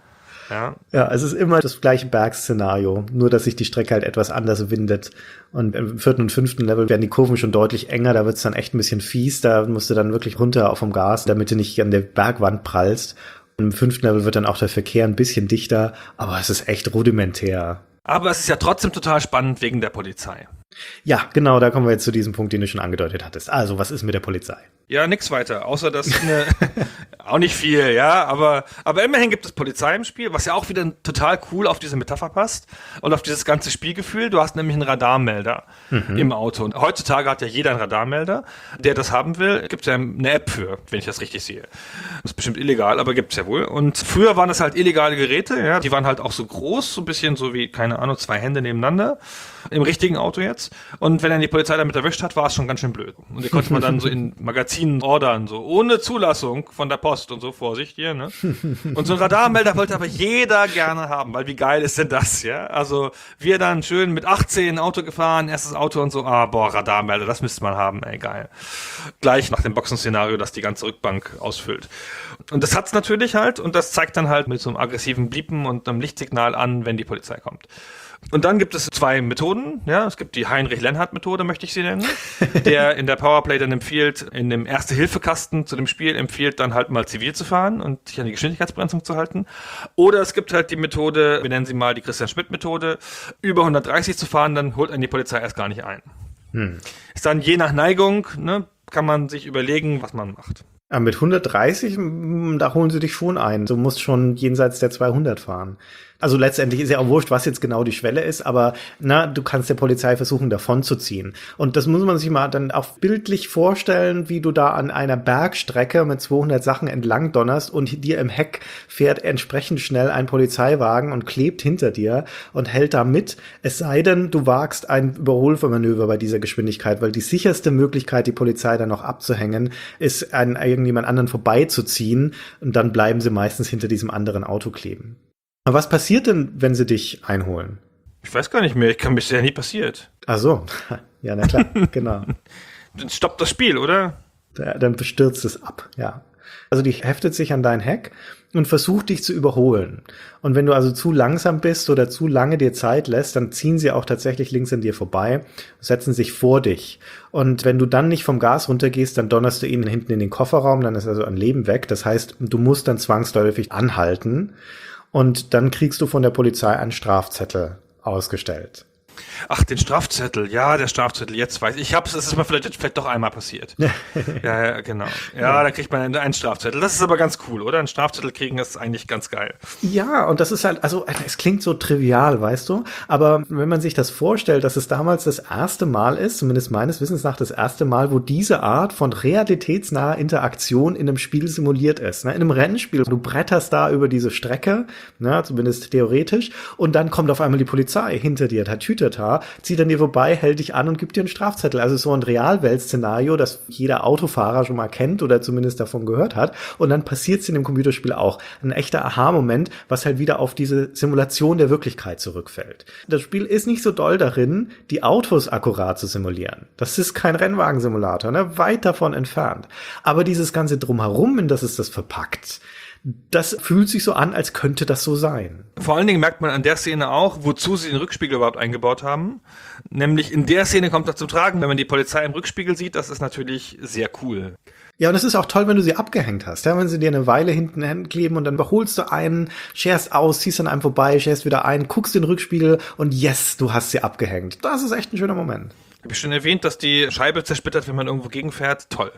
Ja. Ja, es ist immer das gleiche Bergszenario, nur dass sich die Strecke halt etwas anders windet. Und im vierten und fünften Level werden die Kurven schon deutlich enger, da wird's dann echt ein bisschen fies, da musst du dann wirklich runter vom Gas, damit du nicht an der Bergwand prallst. Und im fünften Level wird dann auch der Verkehr ein bisschen dichter, aber es ist echt rudimentär. Aber es ist ja trotzdem total spannend wegen der Polizei. Ja, genau, da kommen wir jetzt zu diesem Punkt, den du schon angedeutet hattest. Also, was ist mit der Polizei? Ja, nix weiter, außer dass eine, auch nicht viel, ja, aber, aber immerhin gibt es Polizei im Spiel, was ja auch wieder total cool auf diese Metapher passt und auf dieses ganze Spielgefühl. Du hast nämlich einen Radarmelder mhm. im Auto und heutzutage hat ja jeder einen Radarmelder, der das haben will. Gibt ja eine App für, wenn ich das richtig sehe. Das ist bestimmt illegal, aber gibt's ja wohl. Und früher waren das halt illegale Geräte, ja, die waren halt auch so groß, so ein bisschen so wie, keine Ahnung, zwei Hände nebeneinander, im richtigen Auto jetzt. Und wenn dann die Polizei damit erwischt hat, war es schon ganz schön blöd. Und die konnte man dann so in Magazinen ordern, so ohne Zulassung von der Post und so, Vorsicht hier, ne? Und so ein Radarmelder wollte aber jeder gerne haben, weil wie geil ist denn das, ja? Also wir dann schön mit achtzehn Auto gefahren, erstes Auto und so, ah, boah, Radarmelder, das müsste man haben, ey, geil. Gleich nach dem Boxenszenario, das die ganze Rückbank ausfüllt. Und das hat's natürlich halt und das zeigt dann halt mit so einem aggressiven Bliepen und einem Lichtsignal an, wenn die Polizei kommt. Und dann gibt es zwei Methoden, ja, es gibt die Heinrich-Lenhardt-Methode, möchte ich sie nennen, der in der Powerplay dann empfiehlt, in dem Erste-Hilfe-Kasten zu dem Spiel empfiehlt, dann halt mal zivil zu fahren und sich an die Geschwindigkeitsbegrenzung zu halten. Oder es gibt halt die Methode, wir nennen sie mal die Christian-Schmidt-Methode, über hundertdreißig zu fahren, dann holt einen die Polizei erst gar nicht ein. Hm. Ist dann je nach Neigung, ne, kann man sich überlegen, was man macht. Ja, mit hundertdreißig, da holen sie dich schon ein. Du musst schon jenseits der zweihundert fahren. Also letztendlich ist ja auch wurscht, was jetzt genau die Schwelle ist, aber na, du kannst der Polizei versuchen, davon zu ziehen. Und das muss man sich mal dann auch bildlich vorstellen, wie du da an einer Bergstrecke mit zweihundert Sachen entlang donnerst und dir im Heck fährt entsprechend schnell ein Polizeiwagen und klebt hinter dir und hält da mit. Es sei denn, du wagst ein Überholmanöver bei dieser Geschwindigkeit, weil die sicherste Möglichkeit, die Polizei dann noch abzuhängen, ist, an irgendjemand anderen vorbeizuziehen und dann bleiben sie meistens hinter diesem anderen Auto kleben. Aber was passiert denn, wenn sie dich einholen? Ich weiß gar nicht mehr, ich kann mich ja nie passiert. Ach so, ja, na klar, genau. Dann stoppt das Spiel, oder? Dann bestürzt es ab, ja. Also die heftet sich an dein Heck und versucht dich zu überholen. Und wenn du also zu langsam bist oder zu lange dir Zeit lässt, dann ziehen sie auch tatsächlich links an dir vorbei, setzen sich vor dich. Und wenn du dann nicht vom Gas runtergehst, dann donnerst du ihnen hinten in den Kofferraum, dann ist also ein Leben weg. Das heißt, du musst dann zwangsläufig anhalten. Und dann kriegst du von der Polizei einen Strafzettel ausgestellt. Ach, den Strafzettel, ja, der Strafzettel, jetzt weiß ich. Ich hab's, es ist mir vielleicht, vielleicht doch einmal passiert. ja, ja, genau. Ja, ja, da kriegt man einen, einen Strafzettel. Das ist aber ganz cool, oder? Einen Strafzettel kriegen ist eigentlich ganz geil. Ja, und das ist halt, also es klingt so trivial, weißt du, aber wenn man sich das vorstellt, dass es damals das erste Mal ist, zumindest meines Wissens nach das erste Mal, wo diese Art von realitätsnaher Interaktion in einem Spiel simuliert ist. Ne? In einem Rennspiel, du bretterst da über diese Strecke, ne, zumindest theoretisch, und dann kommt auf einmal die Polizei hinter dir, Tatütata, zieht an dir vorbei, hält dich an und gibt dir einen Strafzettel. Also so ein Realwelt-Szenario, das jeder Autofahrer schon mal kennt oder zumindest davon gehört hat. Und dann passiert es in dem Computerspiel auch. Ein echter Aha-Moment, was halt wieder auf diese Simulation der Wirklichkeit zurückfällt. Das Spiel ist nicht so doll darin, die Autos akkurat zu simulieren. Das ist kein Rennwagensimulator, ne? Weit davon entfernt. Aber dieses ganze Drumherum, in das es das verpackt, das fühlt sich so an, als könnte das so sein. Vor allen Dingen merkt man an der Szene auch, wozu sie den Rückspiegel überhaupt eingebaut haben. Nämlich in der Szene kommt das zum Tragen, wenn man die Polizei im Rückspiegel sieht, das ist natürlich sehr cool. Ja, und es ist auch toll, wenn du sie abgehängt hast. Ja, wenn sie dir eine Weile hinten hinkleben und dann überholst du einen, scherst aus, ziehst an einem vorbei, scherst wieder ein, guckst in den Rückspiegel und yes, du hast sie abgehängt. Das ist echt ein schöner Moment. Habe ich schon erwähnt, dass die Scheibe zersplittert, wenn man irgendwo gegenfährt? Toll.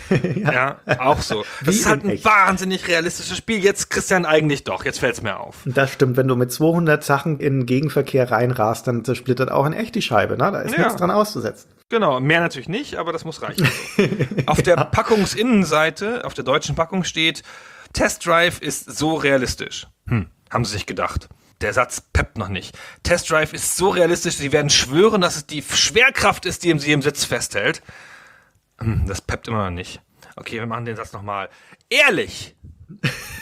ja. ja, auch so. Das ist halt ein echt wahnsinnig realistisches Spiel. Jetzt, Christian, eigentlich doch. Jetzt fällt's mir auf. Das stimmt. Wenn du mit zweihundert Sachen in den Gegenverkehr reinrast, dann zersplittert auch in echt die Scheibe. Ne? Da ist ja nichts dran auszusetzen. Genau, mehr natürlich nicht, aber das muss reichen. So. Auf der Packungsinnenseite, auf der deutschen Packung steht, Test Drive ist so realistisch. Hm, haben sie sich gedacht. Der Satz peppt noch nicht. Test Drive ist so realistisch, sie werden schwören, dass es die Schwerkraft ist, die sie im Sitz festhält. Hm, das peppt immer noch nicht. Okay, wir machen den Satz nochmal. Ehrlich!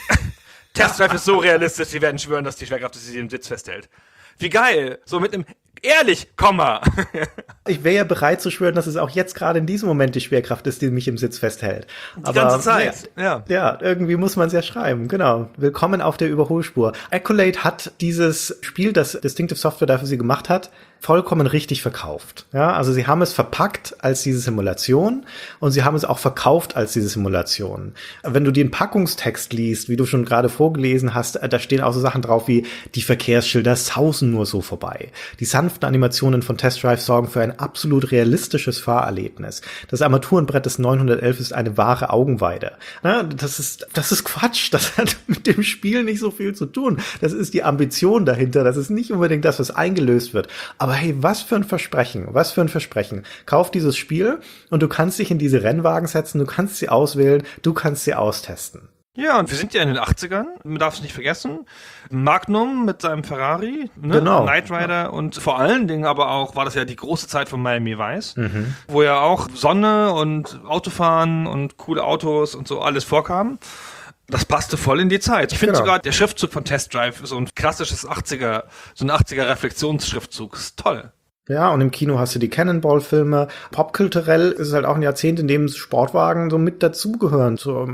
Test Drive ist so realistisch, sie werden schwören, dass die Schwerkraft ist, die sie im Sitz festhält. Wie geil! So mit einem Ehrlich, Komma. Ich wäre ja bereit zu schwören, dass es auch jetzt gerade in diesem Moment die Schwerkraft ist, die mich im Sitz festhält. Die Aber, ganze Zeit, ja. Ja, irgendwie muss man es ja schreiben, genau. Willkommen auf der Überholspur. Accolade hat dieses Spiel, das Distinctive Software dafür sie gemacht hat, vollkommen richtig verkauft. Ja, also sie haben es verpackt als diese Simulation und sie haben es auch verkauft als diese Simulation. Wenn du den Packungstext liest, wie du schon gerade vorgelesen hast, da stehen auch so Sachen drauf wie die Verkehrsschilder sausen nur so vorbei. Die sanften Animationen von Test Drive sorgen für ein absolut realistisches Fahrerlebnis. Das Armaturenbrett des neunhundertelf ist eine wahre Augenweide. Na, das ist, das ist Quatsch. Das hat mit dem Spiel nicht so viel zu tun. Das ist die Ambition dahinter. Das ist nicht unbedingt das, was eingelöst wird. Aber hey, was für ein Versprechen, was für ein Versprechen. Kauf dieses Spiel und du kannst dich in diese Rennwagen setzen, du kannst sie auswählen, du kannst sie austesten. Ja, und wir sind ja in den achtzigern, man darf es nicht vergessen. Magnum mit seinem Ferrari, ne? Genau. Knight Rider ja. Und vor allen Dingen aber auch, war das ja die große Zeit von Miami Vice, Mhm. wo ja auch Sonne und Autofahren und coole Autos und so alles vorkam. Das passte voll in die Zeit. Ich finde Genau. sogar, der Schriftzug von Test Drive, so ein klassisches achtziger, so ein achtziger Reflexionsschriftzug, ist toll. Ja, und im Kino hast du die Cannonball-Filme. Popkulturell ist es halt auch ein Jahrzehnt, in dem Sportwagen so mit dazugehören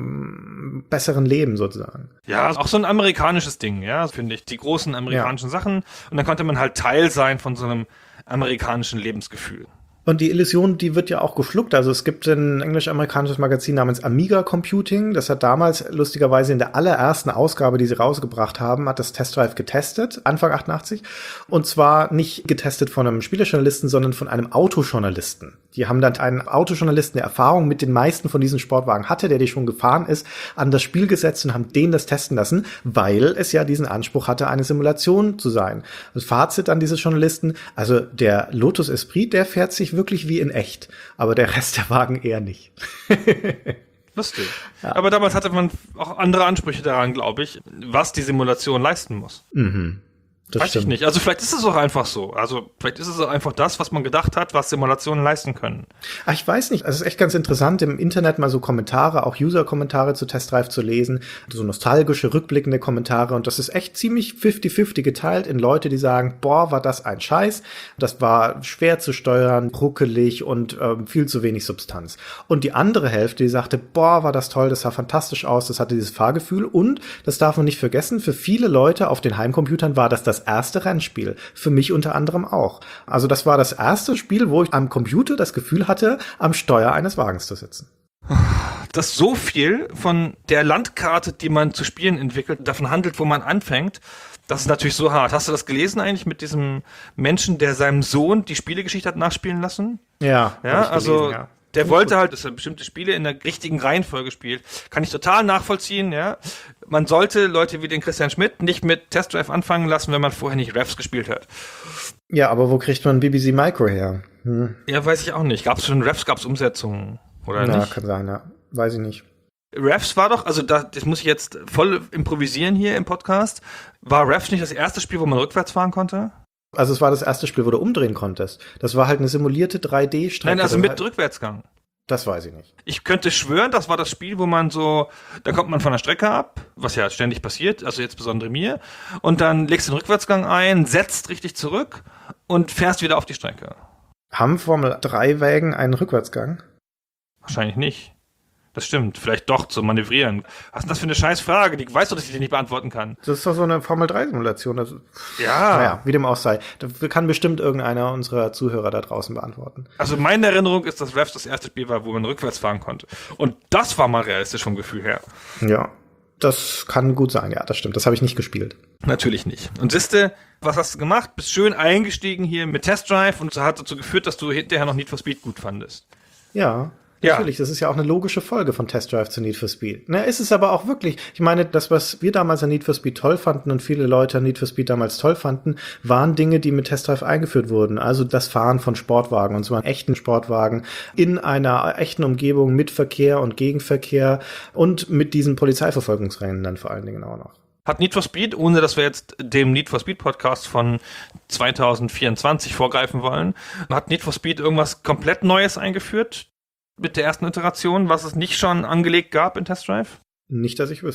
zum besseren Leben sozusagen. Ja, auch so ein amerikanisches Ding, ja, finde ich. Die großen amerikanischen ja. Sachen. Und dann konnte man halt Teil sein von so einem amerikanischen Lebensgefühl. Und die Illusion, die wird ja auch geschluckt. Also es gibt ein englisch-amerikanisches Magazin namens Amiga Computing. Das hat damals lustigerweise in der allerersten Ausgabe, die sie rausgebracht haben, hat das Test Drive getestet, Anfang achtundachtzig. Und zwar nicht getestet von einem Spielejournalisten, sondern von einem Autojournalisten. Die haben dann einen Autojournalisten, der Erfahrung mit den meisten von diesen Sportwagen hatte, der die schon gefahren ist, an das Spiel gesetzt und haben den das testen lassen, weil es ja diesen Anspruch hatte, eine Simulation zu sein. Das Fazit an dieses Journalisten, also der Lotus Esprit, der fährt sich wirklich wie in echt, aber der Rest der Wagen eher nicht. Lustig. Ja. Aber damals hatte man auch andere Ansprüche daran, glaube ich, was die Simulation leisten muss. Mhm. Das Weiß stimmt. ich nicht. Also vielleicht ist es auch einfach so. Also vielleicht ist es auch einfach das, was man gedacht hat, was Simulationen leisten können. Ach, ich weiß nicht. Es ist echt ganz interessant, im Internet mal so Kommentare, auch User-Kommentare zu Test Drive zu lesen. So nostalgische, rückblickende Kommentare. Und das ist echt ziemlich fifty fifty geteilt in Leute, die sagen, boah, war das ein Scheiß. Das war schwer zu steuern, ruckelig und ähm, viel zu wenig Substanz. Und die andere Hälfte, die sagte, boah, war das toll, das sah fantastisch aus, das hatte dieses Fahrgefühl. Und, das darf man nicht vergessen, für viele Leute auf den Heimcomputern war das das erste Rennspiel. Für mich unter anderem auch. Also das war das erste Spiel, wo ich am Computer das Gefühl hatte, am Steuer eines Wagens zu sitzen. Dass so viel von der Landkarte, die man zu spielen entwickelt, davon handelt, wo man anfängt, das ist natürlich so hart. Hast du das gelesen eigentlich mit diesem Menschen, der seinem Sohn die Spielegeschichte hat nachspielen lassen? Ja, ja, ich also gelesen, ja. Der wollte halt, dass er bestimmte Spiele in der richtigen Reihenfolge spielt. Kann ich total nachvollziehen, ja. Man sollte Leute wie den Christian Schmidt nicht mit Test Drive anfangen lassen, wenn man vorher nicht Refs gespielt hat. Ja, aber wo kriegt man B B C Micro her? Hm. Ja, weiß ich auch nicht. Gab es schon Refs, gab es Umsetzungen, oder ja, nicht? Ja, kann sein, ja. Weiß ich nicht. Refs war doch, also da, das muss ich jetzt voll improvisieren hier im Podcast. War Refs nicht das erste Spiel, wo man rückwärts fahren konnte? Also es war das erste Spiel, wo du umdrehen konntest. Das war halt eine simulierte drei D-Strecke. Nein, also mit halt Rückwärtsgang. Das weiß ich nicht. Ich könnte schwören, das war das Spiel, wo man so, da kommt man von der Strecke ab, was ja ständig passiert, also jetzt besonders mir, und dann legst du den Rückwärtsgang ein, setzt richtig zurück und fährst wieder auf die Strecke. Haben Formel drei Wägen einen Rückwärtsgang? Wahrscheinlich nicht. Das stimmt, vielleicht doch zu manövrieren. Was ist denn das für eine scheiß Frage? Die weißt du, dass ich die nicht beantworten kann. Das ist doch so eine Formel drei Simulation. Das, ja. Naja, wie dem auch sei. Das kann bestimmt irgendeiner unserer Zuhörer da draußen beantworten. Also meine Erinnerung ist, dass Refs das erste Spiel war, wo man rückwärts fahren konnte. Und das war mal realistisch vom Gefühl her. Ja, das kann gut sein. Ja, das stimmt. Das habe ich nicht gespielt. Natürlich nicht. Und siehste, was hast du gemacht? Bist schön eingestiegen hier mit Test Drive und das hat dazu geführt, dass du hinterher noch Need for Speed gut fandest. Ja. Ja. Natürlich, das ist ja auch eine logische Folge von Test Drive zu Need for Speed. Na, ist es aber auch wirklich. Ich meine, das, was wir damals an Need for Speed toll fanden und viele Leute an Need for Speed damals toll fanden, waren Dinge, die mit Test Drive eingeführt wurden. Also das Fahren von Sportwagen, und zwar echten Sportwagen in einer echten Umgebung mit Verkehr und Gegenverkehr und mit diesen Polizeiverfolgungsrennen dann vor allen Dingen auch noch. Hat Need for Speed, ohne dass wir jetzt dem Need for Speed Podcast von zwanzig vierundzwanzig vorgreifen wollen, hat Need for Speed irgendwas komplett Neues eingeführt? Mit der ersten Iteration, was es nicht schon angelegt gab in Test Drive? Nicht, dass ich wüsste.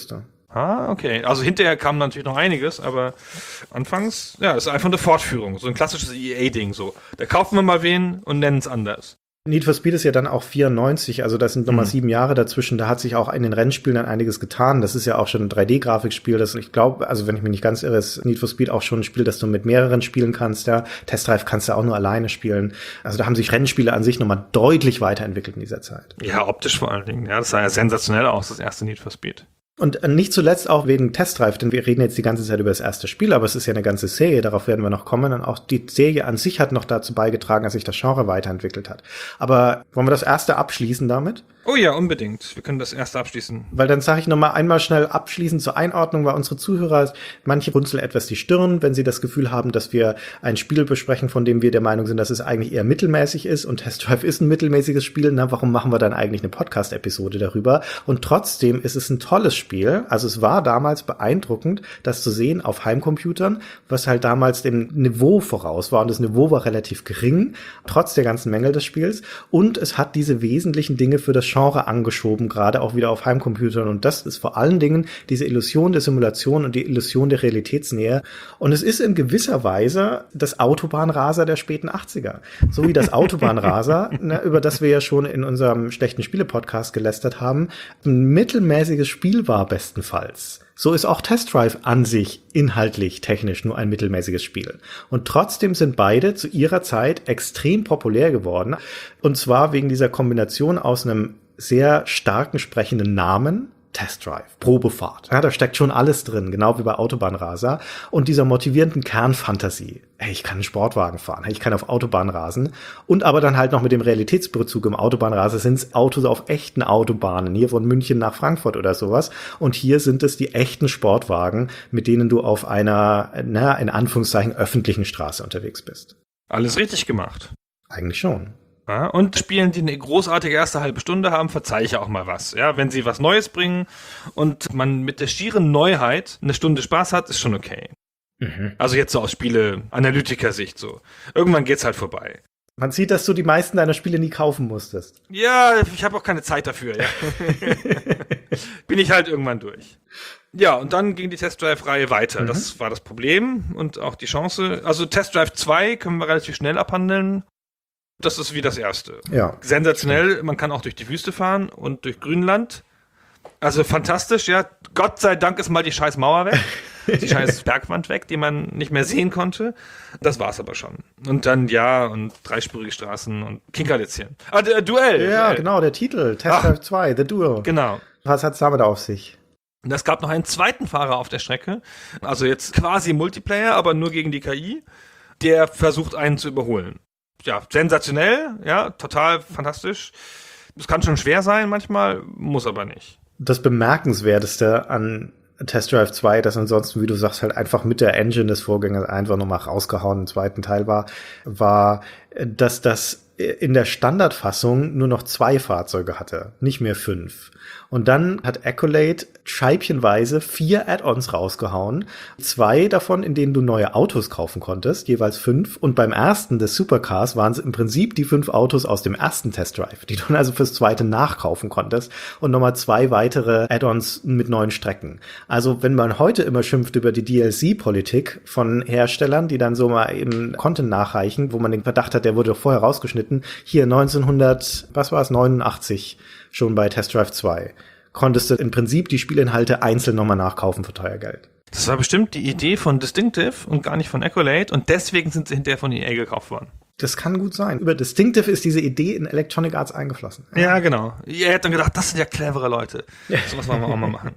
Ah, okay. Also hinterher kam natürlich noch einiges, aber anfangs, ja, ist einfach eine Fortführung. So ein klassisches E A-Ding so. Da kaufen wir mal wen und nennen es anders. Need for Speed ist ja dann auch vierundneunzig, also das sind nochmal mhm. sieben Jahre dazwischen. Da hat sich auch in den Rennspielen dann einiges getan. Das ist ja auch schon ein drei D-Grafikspiel. Das, ich glaube, also wenn ich mich nicht ganz irre, ist Need for Speed auch schon ein Spiel, das du mit mehreren spielen kannst. Ja. Test Drive kannst du auch nur alleine spielen. Also da haben sich Rennspiele an sich nochmal deutlich weiterentwickelt in dieser Zeit. Ja, optisch vor allen Dingen. Ja, das sah ja sensationell aus, das erste Need for Speed. Und nicht zuletzt auch wegen Test Drive, denn wir reden jetzt die ganze Zeit über das erste Spiel, aber es ist ja eine ganze Serie, darauf werden wir noch kommen. Und auch die Serie an sich hat noch dazu beigetragen, dass sich das Genre weiterentwickelt hat. Aber wollen wir das erste abschließen damit? Oh ja, unbedingt. Wir können das erste abschließen. Weil dann sage ich noch mal einmal schnell abschließend zur Einordnung, weil unsere Zuhörer, manche runzeln etwas die Stirn, wenn sie das Gefühl haben, dass wir ein Spiel besprechen, von dem wir der Meinung sind, dass es eigentlich eher mittelmäßig ist und Test Drive ist ein mittelmäßiges Spiel. Na, warum machen wir dann eigentlich eine Podcast-Episode darüber? Und trotzdem ist es ein tolles Spiel. Also es war damals beeindruckend, das zu sehen auf Heimcomputern, was halt damals dem Niveau voraus war. Und das Niveau war relativ gering, trotz der ganzen Mängel des Spiels. Und es hat diese wesentlichen Dinge für das Genre angeschoben, gerade auch wieder auf Heimcomputern. Und das ist vor allen Dingen diese Illusion der Simulation und die Illusion der Realitätsnähe. Und es ist in gewisser Weise das Autobahnraser der späten achtziger. So wie das Autobahnraser, ne, über das wir ja schon in unserem schlechten Spiele-Podcast gelästert haben, ein mittelmäßiges Spiel war bestenfalls. So ist auch Test Drive an sich inhaltlich, technisch nur ein mittelmäßiges Spiel. Und trotzdem sind beide zu ihrer Zeit extrem populär geworden. Und zwar wegen dieser Kombination aus einem sehr starken sprechenden Namen, Test Drive, Probefahrt. Ja, da steckt schon alles drin, genau wie bei Autobahnraser. Und dieser motivierenden Kernfantasie. Hey, ich kann einen Sportwagen fahren, hey, ich kann auf Autobahn rasen. Und aber dann halt noch mit dem Realitätsbezug im Autobahnraser sind es Autos auf echten Autobahnen, hier von München nach Frankfurt oder sowas. Und hier sind es die echten Sportwagen, mit denen du auf einer, na, in Anführungszeichen, öffentlichen Straße unterwegs bist. Alles richtig gemacht. Eigentlich schon. Ja, und Spielen, die eine großartige erste halbe Stunde haben, verzeihe ich auch mal was. Ja, wenn sie was Neues bringen und man mit der schieren Neuheit eine Stunde Spaß hat, ist schon okay. Mhm. Also jetzt so aus Spiele-Analytiker-Sicht so. Irgendwann geht's halt vorbei. Man sieht, dass du die meisten deiner Spiele nie kaufen musstest. Ja, ich habe auch keine Zeit dafür. Ja. Bin ich halt irgendwann durch. Ja, und dann ging die Test Drive-Reihe weiter. Mhm. Das war das Problem und auch die Chance. Also Test Drive zwei können wir relativ schnell abhandeln. Das ist wie das erste. Ja. Sensationell, man kann auch durch die Wüste fahren und durch Grünland. Also fantastisch, ja. Gott sei Dank ist mal die scheiß Mauer weg. Die scheiß Bergwand weg, die man nicht mehr sehen konnte. Das war's aber schon. Und dann, ja, und dreispurige Straßen und Kinkerlitzchen. Ah, der Duell. Ja, Duell. Genau, der Titel. Test Drive zwei, The Duel. Genau. Was hat's damit auf sich? Und es gab noch einen zweiten Fahrer auf der Strecke. Also jetzt quasi Multiplayer, aber nur gegen die K I. Der versucht, einen zu überholen. Ja, sensationell, ja, total fantastisch. Es kann schon schwer sein manchmal, muss aber nicht. Das Bemerkenswerteste an Test Drive zwei, das ansonsten, wie du sagst, halt einfach mit der Engine des Vorgängers einfach nochmal rausgehauen im zweiten Teil war, war, dass das in der Standardfassung nur noch zwei Fahrzeuge hatte, nicht mehr fünf. Und dann hat Accolade scheibchenweise vier Add-ons rausgehauen. Zwei davon, in denen du neue Autos kaufen konntest, jeweils fünf. Und beim ersten des Supercars waren es im Prinzip die fünf Autos aus dem ersten Test Drive, die du dann also fürs zweite nachkaufen konntest. Und nochmal zwei weitere Add-ons mit neuen Strecken. Also wenn man heute immer schimpft über die D L C-Politik von Herstellern, die dann so mal eben Content nachreichen, wo man den Verdacht hat, der wurde doch vorher rausgeschnitten. Hier neunzehnhundert, was war es, neunundachtzig schon bei Test Drive zwei. Konntest du im Prinzip die Spielinhalte einzeln nochmal nachkaufen für teuer Geld. Das war bestimmt die Idee von Distinctive und gar nicht von Accolade und deswegen sind sie hinterher von E A gekauft worden. Das kann gut sein. Über Distinctive ist diese Idee in Electronic Arts eingeflossen. Ja, ja genau. Er hat dann gedacht, das sind ja clevere Leute. So was wollen wir auch mal machen.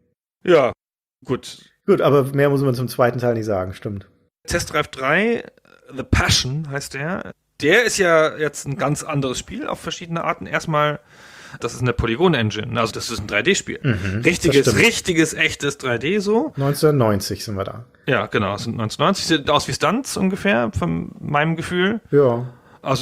Ja, gut. Gut, aber mehr muss man zum zweiten Teil nicht sagen, stimmt. Test Drive drei, The Passion heißt der. Der ist ja jetzt ein ganz anderes Spiel auf verschiedene Arten. Erstmal, das ist eine Polygon-Engine, also das ist ein drei D-Spiel. Mhm, richtiges, richtiges, echtes drei D so. neunzehnhundertneunzig sind wir da. Ja, genau, es sind neunzehnhundertneunzig, sieht aus wie Stunts ungefähr, von meinem Gefühl. Ja. Also ist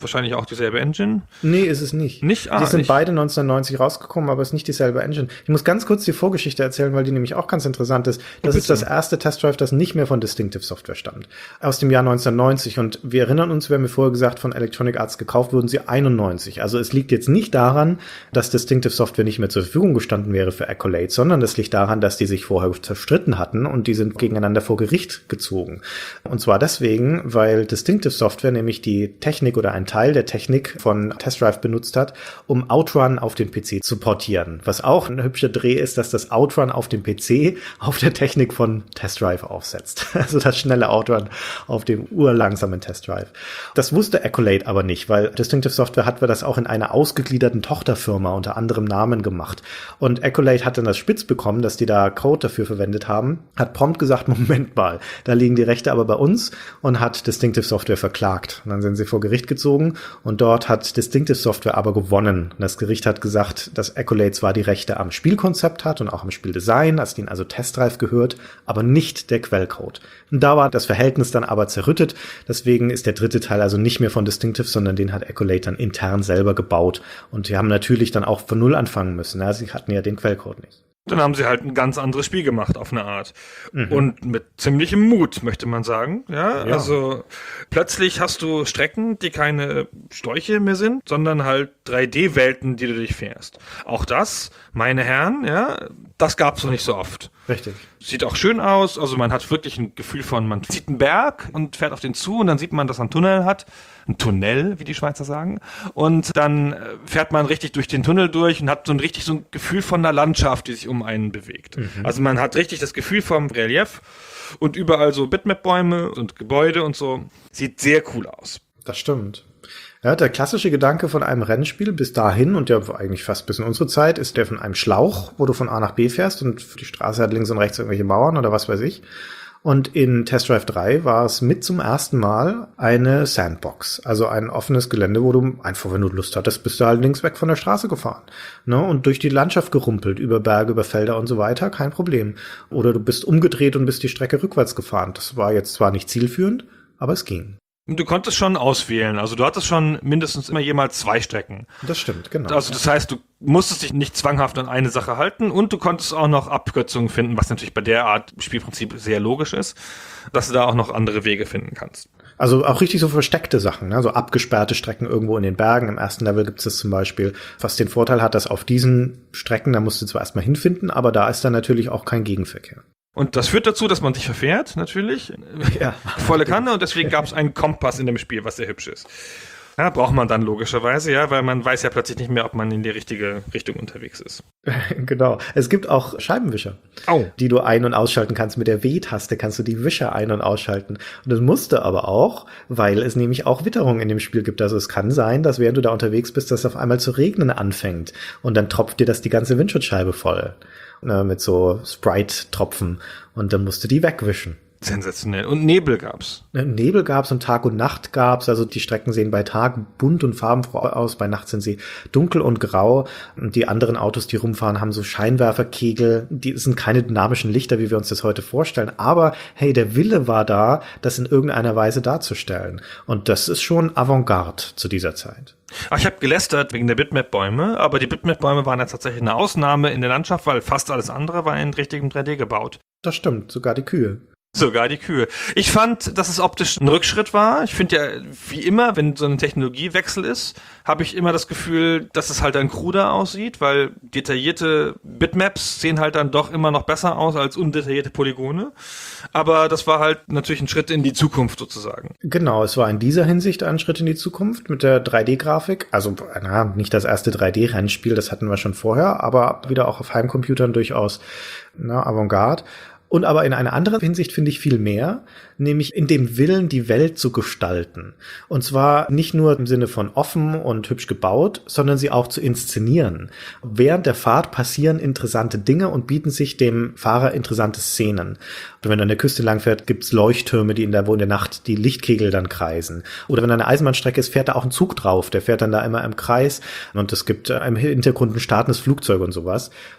wahrscheinlich auch dieselbe Engine. Nee, ist es nicht. Nicht? Ah, die sind nicht. beide neunzehnhundertneunzig rausgekommen, aber es ist nicht dieselbe Engine. Ich muss ganz kurz die Vorgeschichte erzählen, weil die nämlich auch ganz interessant ist. Das Oh, ist das erste Test Drive, das nicht mehr von Distinctive Software stammt. Aus dem Jahr neunzehnhundertneunzig. Und wir erinnern uns, wir haben mir vorher gesagt, von Electronic Arts gekauft wurden sie einundneunzig. Also es liegt jetzt nicht daran, dass Distinctive Software nicht mehr zur Verfügung gestanden wäre für Accolade, sondern es liegt daran, dass die sich vorher zerstritten hatten und die sind gegeneinander vor Gericht gezogen. Und zwar deswegen, weil Distinctive Software nämlich die Technik oder ein Teil der Technik von Test Drive benutzt hat, um Outrun auf den P C zu portieren. Was auch ein hübscher Dreh ist, dass das Outrun auf dem P C auf der Technik von Test Drive aufsetzt. Also das schnelle Outrun auf dem urlangsamen Test Drive. Das wusste Accolade aber nicht, weil Distinctive Software hat wir das auch in einer ausgegliederten Tochterfirma unter anderem Namen gemacht. Und Accolade hat dann das spitz bekommen, dass die da Code dafür verwendet haben, hat prompt gesagt, Moment mal, da liegen die Rechte aber bei uns und hat Distinctive Software verklagt. Und dann sind sie vor Gericht gezogen und dort hat Distinctive Software aber gewonnen. Und das Gericht hat gesagt, dass Accolade zwar die Rechte am Spielkonzept hat und auch am Spieldesign, dass ihnen also Test Drive gehört, aber nicht der Quellcode. Und da war das Verhältnis dann aber zerrüttet. Deswegen ist der dritte Teil also nicht mehr von Distinctive, sondern den hat Accolade dann intern selber gebaut. Und die haben natürlich dann auch von Null anfangen müssen. Ja, sie hatten ja den Quellcode nicht. Dann haben sie halt ein ganz anderes Spiel gemacht auf eine Art. Mhm. Und mit ziemlichem Mut, möchte man sagen. Ja, Ja. also plötzlich hast du Strecken, die keine Schläuche mehr sind, sondern halt drei D-Welten, die du durchfährst. Auch das, meine Herren, ja, das gab's noch nicht so oft. Richtig. Sieht auch schön aus, also man hat wirklich ein Gefühl von, man sieht einen Berg und fährt auf den zu und dann sieht man, dass er einen Tunnel hat. Ein Tunnel, wie die Schweizer sagen. Und dann fährt man richtig durch den Tunnel durch und hat so ein richtig so ein Gefühl von einer Landschaft, die sich um einen bewegt. Mhm. Also man hat richtig das Gefühl vom Relief und überall so Bitmap-Bäume und Gebäude und so. Sieht sehr cool aus. Das stimmt. Ja, der klassische Gedanke von einem Rennspiel bis dahin und ja eigentlich fast bis in unsere Zeit ist der von einem Schlauch, wo du von A nach B fährst und die Straße hat links und rechts irgendwelche Mauern oder was weiß ich. Und in Test Drive drei war es mit zum ersten Mal eine Sandbox, also ein offenes Gelände, wo du einfach, wenn du Lust hattest, bist du halt links weg von der Straße gefahren, ne, und durch die Landschaft gerumpelt, über Berge, über Felder und so weiter, kein Problem. Oder du bist umgedreht und bist die Strecke rückwärts gefahren. Das war jetzt zwar nicht zielführend, aber es ging. Du konntest schon auswählen, also du hattest schon mindestens immer jemals zwei Strecken. Das stimmt, genau. Also das heißt, du musstest dich nicht zwanghaft an eine Sache halten und du konntest auch noch Abkürzungen finden, was natürlich bei der Art Spielprinzip sehr logisch ist, dass du da auch noch andere Wege finden kannst. Also auch richtig so versteckte Sachen, ne? So abgesperrte Strecken irgendwo in den Bergen. Im ersten Level gibt es das zum Beispiel, was den Vorteil hat, dass auf diesen Strecken, da musst du zwar erstmal hinfinden, aber da ist dann natürlich auch kein Gegenverkehr. Und das führt dazu, dass man sich verfährt, natürlich. Ja. Volle Kanne und deswegen gab es einen Kompass in dem Spiel, was sehr hübsch ist. Ja, braucht man dann logischerweise, ja, weil man weiß ja plötzlich nicht mehr, ob man in die richtige Richtung unterwegs ist. Genau. Es gibt auch Scheibenwischer, Au. die du ein- und ausschalten kannst. Mit der W-Taste kannst du die Wischer ein- und ausschalten. Und das musste aber auch, weil es nämlich auch Witterung in dem Spiel gibt. Also es kann sein, dass während du da unterwegs bist, dass auf einmal zu regnen anfängt. Und dann tropft dir das die ganze Windschutzscheibe voll. Ne, mit so Sprite-Tropfen. Und dann musst du die wegwischen. Sensationell. Und Nebel gab's. Nebel gab's und Tag und Nacht gab's. Also die Strecken sehen bei Tag bunt und farbenfroh aus, bei Nacht sind sie dunkel und grau. Und die anderen Autos, die rumfahren, haben so Scheinwerferkegel. Die sind keine dynamischen Lichter, wie wir uns das heute vorstellen. Aber hey, der Wille war da, das in irgendeiner Weise darzustellen. Und das ist schon Avantgarde zu dieser Zeit. Ach, ich habe gelästert wegen der Bitmap-Bäume, aber die Bitmap-Bäume waren ja tatsächlich eine Ausnahme in der Landschaft, weil fast alles andere war in richtigem drei D gebaut. Das stimmt, sogar die Kühe. Sogar die Kühe. Ich fand, dass es optisch ein Rückschritt war. Ich finde ja, wie immer, wenn so ein Technologiewechsel ist, habe ich immer das Gefühl, dass es halt dann kruder aussieht, weil detaillierte Bitmaps sehen halt dann doch immer noch besser aus als undetaillierte Polygone. Aber das war halt natürlich ein Schritt in die Zukunft sozusagen. Genau, es war in dieser Hinsicht ein Schritt in die Zukunft mit der drei D-Grafik. Also, na, nicht das erste drei D-Rennspiel, das hatten wir schon vorher, aber wieder auch auf Heimcomputern durchaus, na, Avantgarde. Und aber in einer anderen Hinsicht finde ich viel mehr, nämlich in dem Willen, die Welt zu gestalten. Und zwar nicht nur im Sinne von offen und hübsch gebaut, sondern sie auch zu inszenieren. Während der Fahrt passieren interessante Dinge und bieten sich dem Fahrer interessante Szenen. Und wenn du an der Küste langfährt, gibt's Leuchttürme, die in der, wo in der Nacht die Lichtkegel dann kreisen. Oder wenn da eine Eisenbahnstrecke ist, fährt da auch ein Zug drauf. Der fährt dann da immer im Kreis. Und es gibt im Hintergrund ein startendes Flugzeug und sowas.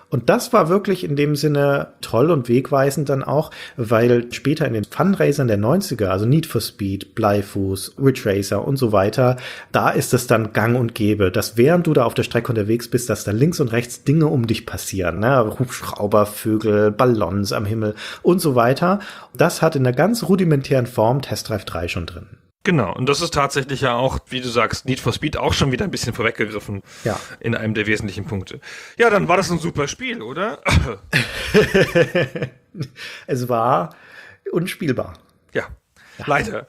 Und das war wirklich in dem Sinne toll und wegweisend dann auch, weil später in den Funracern der neunziger, also Need for Speed, Bleifuß, Ridge Racer und so weiter, da ist es dann gang und gäbe, dass während du da auf der Strecke unterwegs bist, dass da links und rechts Dinge um dich passieren, ne? Hubschrauber, Vögel, Ballons am Himmel und so weiter. Das hat in einer ganz rudimentären Form Test Drive drei schon drin. Genau, und das ist tatsächlich ja auch, wie du sagst, Need for Speed auch schon wieder ein bisschen vorweggegriffen. Ja. In einem der wesentlichen Punkte. Ja, dann war das ein super Spiel, oder? Es war unspielbar. Ja. Ja. Leider.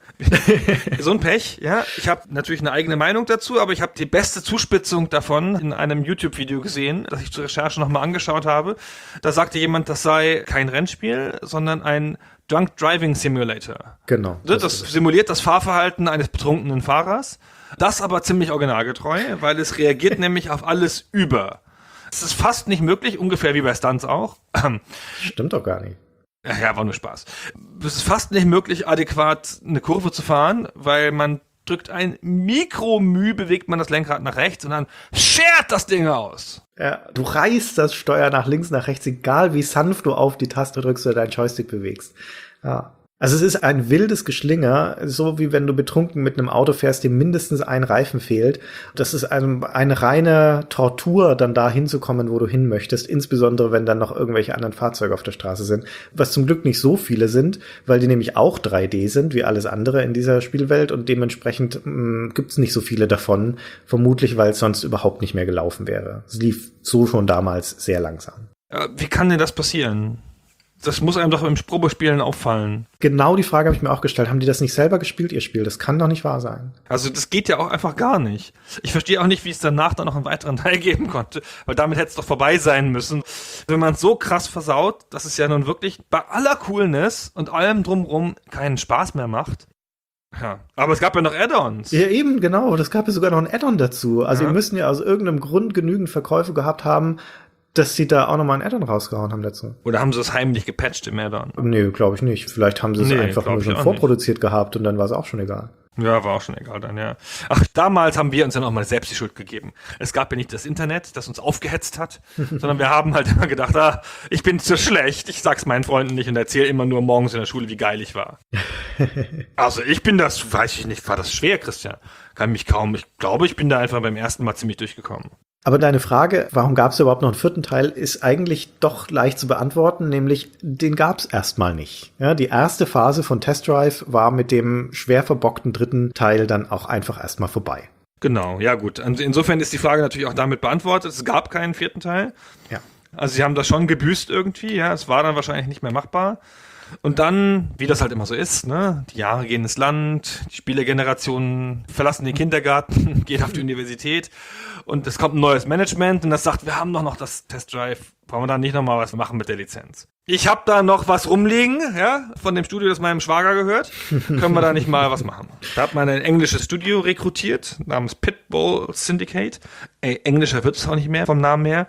So ein Pech, ja. Ich habe natürlich eine eigene Meinung dazu, aber ich habe die beste Zuspitzung davon in einem YouTube-Video gesehen, das ich zur Recherche nochmal angeschaut habe. Da sagte jemand, das sei kein Rennspiel, sondern ein Drunk Driving Simulator. Genau. Das, das simuliert das Fahrverhalten eines betrunkenen Fahrers. Das aber ziemlich originalgetreu, weil es reagiert nämlich auf alles über. Es ist fast nicht möglich, ungefähr wie bei Stunts auch. Stimmt doch gar nicht. Ja, war nur Spaß. Es ist fast nicht möglich, adäquat eine Kurve zu fahren, weil man drückt ein Mikromüh, bewegt man das Lenkrad nach rechts und dann schert das Ding aus. Ja, du reißt das Steuer nach links, nach rechts, egal wie sanft du auf die Taste drückst oder deinen Joystick bewegst. Ja. Also es ist ein wildes Geschlinger, so wie wenn du betrunken mit einem Auto fährst, dem mindestens ein Reifen fehlt. Das ist eine, eine reine Tortur, dann da hinzukommen, wo du hin möchtest, insbesondere wenn dann noch irgendwelche anderen Fahrzeuge auf der Straße sind, was zum Glück nicht so viele sind, weil die nämlich auch drei D sind, wie alles andere in dieser Spielwelt und dementsprechend mh, gibt's nicht so viele davon, vermutlich, weil es sonst überhaupt nicht mehr gelaufen wäre. Es lief so schon damals sehr langsam. Wie kann denn das passieren? Das muss einem doch beim Probespielen auffallen. Genau die Frage habe ich mir auch gestellt. Haben die das nicht selber gespielt, ihr Spiel? Das kann doch nicht wahr sein. Also das geht ja auch einfach gar nicht. Ich verstehe auch nicht, wie es danach dann noch einen weiteren Teil geben konnte, weil damit hätte es doch vorbei sein müssen. Wenn man es so krass versaut, dass es ja nun wirklich bei aller Coolness und allem drumrum keinen Spaß mehr macht. Ja, aber es gab ja noch Add-ons. Ja, eben, genau. Das gab ja sogar noch ein Add-on dazu. Also ja. Die müssen ja aus irgendeinem Grund genügend Verkäufe gehabt haben, dass sie da auch nochmal ein Add-on rausgehauen haben dazu. Oder haben sie es heimlich gepatcht im Add-on? Nee, glaube ich nicht. Vielleicht haben sie es nee, einfach nur schon vorproduziert nicht. gehabt und dann war es auch schon egal. Ja, war auch schon egal dann, ja. Ach, damals haben wir uns dann auch mal selbst die Schuld gegeben. Es gab ja nicht das Internet, das uns aufgehetzt hat, sondern wir haben halt immer gedacht, ah, ich bin zu schlecht, ich sag's meinen Freunden nicht und erzähle immer nur morgens in der Schule, wie geil ich war. Also ich bin das, weiß ich nicht, war das schwer, Christian? Kann mich kaum, ich glaube, ich bin da einfach beim ersten Mal ziemlich durchgekommen. Aber deine Frage, warum gab es überhaupt noch einen vierten Teil, ist eigentlich doch leicht zu beantworten, nämlich den gab es erstmal nicht. Ja, die erste Phase von Test Drive war mit dem schwer verbockten dritten Teil dann auch einfach erstmal vorbei. Genau, ja gut. Insofern ist die Frage natürlich auch damit beantwortet. Es gab keinen vierten Teil. Ja. Also sie haben das schon gebüßt irgendwie, ja. Es war dann wahrscheinlich nicht mehr machbar. Und dann, wie das halt immer so ist, ne, die Jahre gehen ins Land, die Spielergenerationen verlassen den Kindergarten, gehen auf die Universität und es kommt ein neues Management und das sagt, wir haben doch noch das Test Drive, wollen wir da nicht nochmal was machen mit der Lizenz? Ich habe da noch was rumliegen, ja, von dem Studio, das meinem Schwager gehört, können wir da nicht mal was machen? Da hat man ein englisches Studio rekrutiert, namens Pitbull Syndicate, Ey, englischer wird es auch nicht mehr vom Namen her.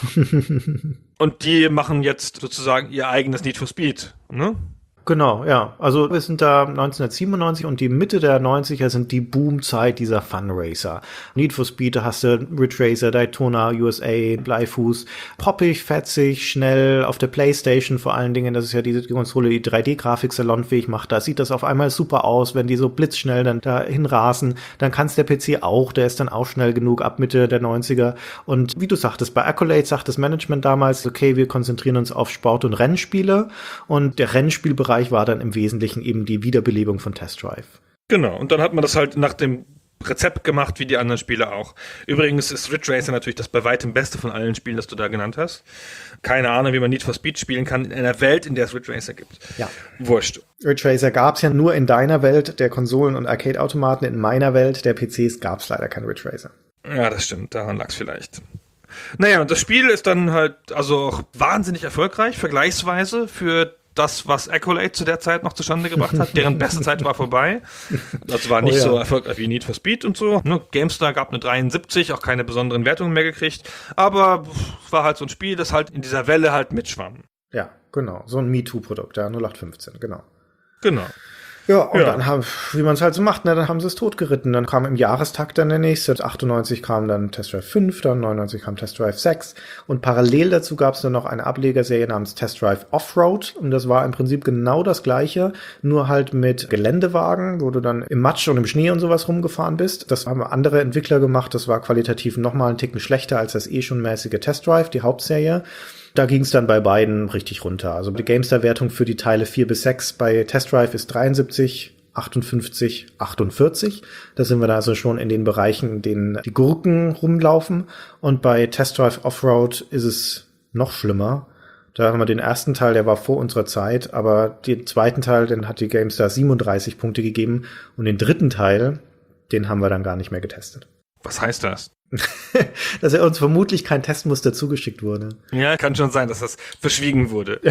Und die machen jetzt sozusagen ihr eigenes Need for Speed, ne? Genau, ja. Also wir sind da neunzehnhundertsiebenundneunzig und die Mitte der neunziger sind die Boomzeit dieser Funracer. Need for Speed, da hast du Ridge Racer, Daytona, U S A, Bleifuß. Poppig, fetzig, schnell, auf der Playstation vor allen Dingen. Das ist ja diese Konsole, die drei D-Grafik salonfähig macht. Da sieht das auf einmal super aus, wenn die so blitzschnell dann da hinrasen. Dann kann's der P C auch, der ist dann auch schnell genug ab Mitte der neunziger. Und wie du sagtest, bei Accolade sagt das Management damals, okay, wir konzentrieren uns auf Sport- und Rennspiele. Und der Rennspielbereich war dann im Wesentlichen eben die Wiederbelebung von Test Drive. Genau, und dann hat man das halt nach dem Rezept gemacht, wie die anderen Spiele auch. Übrigens ist Ridge Racer natürlich das bei weitem beste von allen Spielen, das du da genannt hast. Keine Ahnung, wie man Need for Speed spielen kann in einer Welt, in der es Ridge Racer gibt. Ja. Wurscht. Ridge Racer gab's ja nur in deiner Welt der Konsolen- und Arcade-Automaten. In meiner Welt der P Cs gab's leider kein Ridge Racer. Ja, das stimmt, daran lag's vielleicht. Naja, und das Spiel ist dann halt also auch wahnsinnig erfolgreich, vergleichsweise für das, was Accolade zu der Zeit noch zustande gebracht hat. Deren beste Zeit war vorbei. Das war nicht oh ja. so erfolgreich wie Need for Speed und so. Ne, GameStar gab eine dreiundsiebzig, auch keine besonderen Wertungen mehr gekriegt. Aber es war halt so ein Spiel, das halt in dieser Welle halt mitschwamm. Ja, genau. So ein MeToo-Produkt, ja, null acht fünfzehn, genau. Genau. Ja, und Ja. dann haben, wie man es halt so macht, ne, dann haben sie es totgeritten. Dann kam im Jahrestakt dann der nächste. achtundneunzig kam dann Test Drive fünf, dann neunundneunzig kam Test Drive sechs. Und parallel dazu gab es dann noch eine Ablegerserie namens Test Drive Offroad. Und das war im Prinzip genau das Gleiche, nur halt mit Geländewagen, wo du dann im Matsch und im Schnee und sowas rumgefahren bist. Das haben andere Entwickler gemacht. Das war qualitativ nochmal einen Ticken schlechter als das eh schon mäßige Test Drive, die Hauptserie. Da ging es dann bei beiden richtig runter. Also die GameStar-Wertung für die Teile vier bis sechs bei Test Drive ist dreiundsiebzig, achtundfünfzig, achtundvierzig. Da sind wir da also schon in den Bereichen, in denen die Gurken rumlaufen. Und bei Test Drive Offroad ist es noch schlimmer. Da haben wir den ersten Teil, der war vor unserer Zeit, aber den zweiten Teil, den hat die GameStar siebenunddreißig Punkte gegeben. Und den dritten Teil, den haben wir dann gar nicht mehr getestet. Was heißt das? Dass er uns vermutlich kein Testmuster zugeschickt wurde. Ja, kann schon sein, dass das verschwiegen wurde.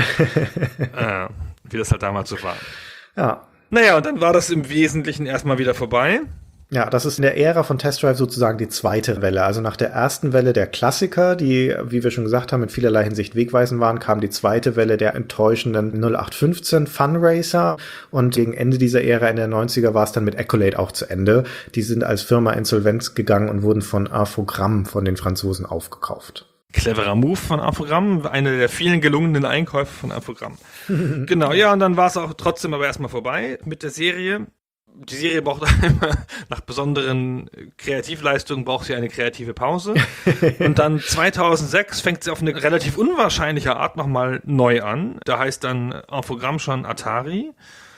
äh, wie das halt damals so war. Ja. Naja, und dann war das im Wesentlichen erstmal wieder vorbei. Ja, das ist in der Ära von Test Drive sozusagen die zweite Welle. Also nach der ersten Welle der Klassiker, die, wie wir schon gesagt haben, in vielerlei Hinsicht wegweisend waren, kam die zweite Welle der enttäuschenden null acht fünfzehn Fun Racer. Und gegen Ende dieser Ära in der neunziger war es dann mit Accolade auch zu Ende. Die sind als Firma insolvent gegangen und wurden von Infogrames von den Franzosen aufgekauft. Cleverer Move von Infogrames, eine der vielen gelungenen Einkäufe von Infogrames. Genau, ja, und dann war es auch trotzdem aber erstmal vorbei mit der Serie. Die Serie braucht immer, nach besonderen Kreativleistungen braucht sie eine kreative Pause. Und dann zweitausendsechs fängt sie auf eine relativ unwahrscheinliche Art nochmal neu an. Da heißt dann Infogrames schon Atari.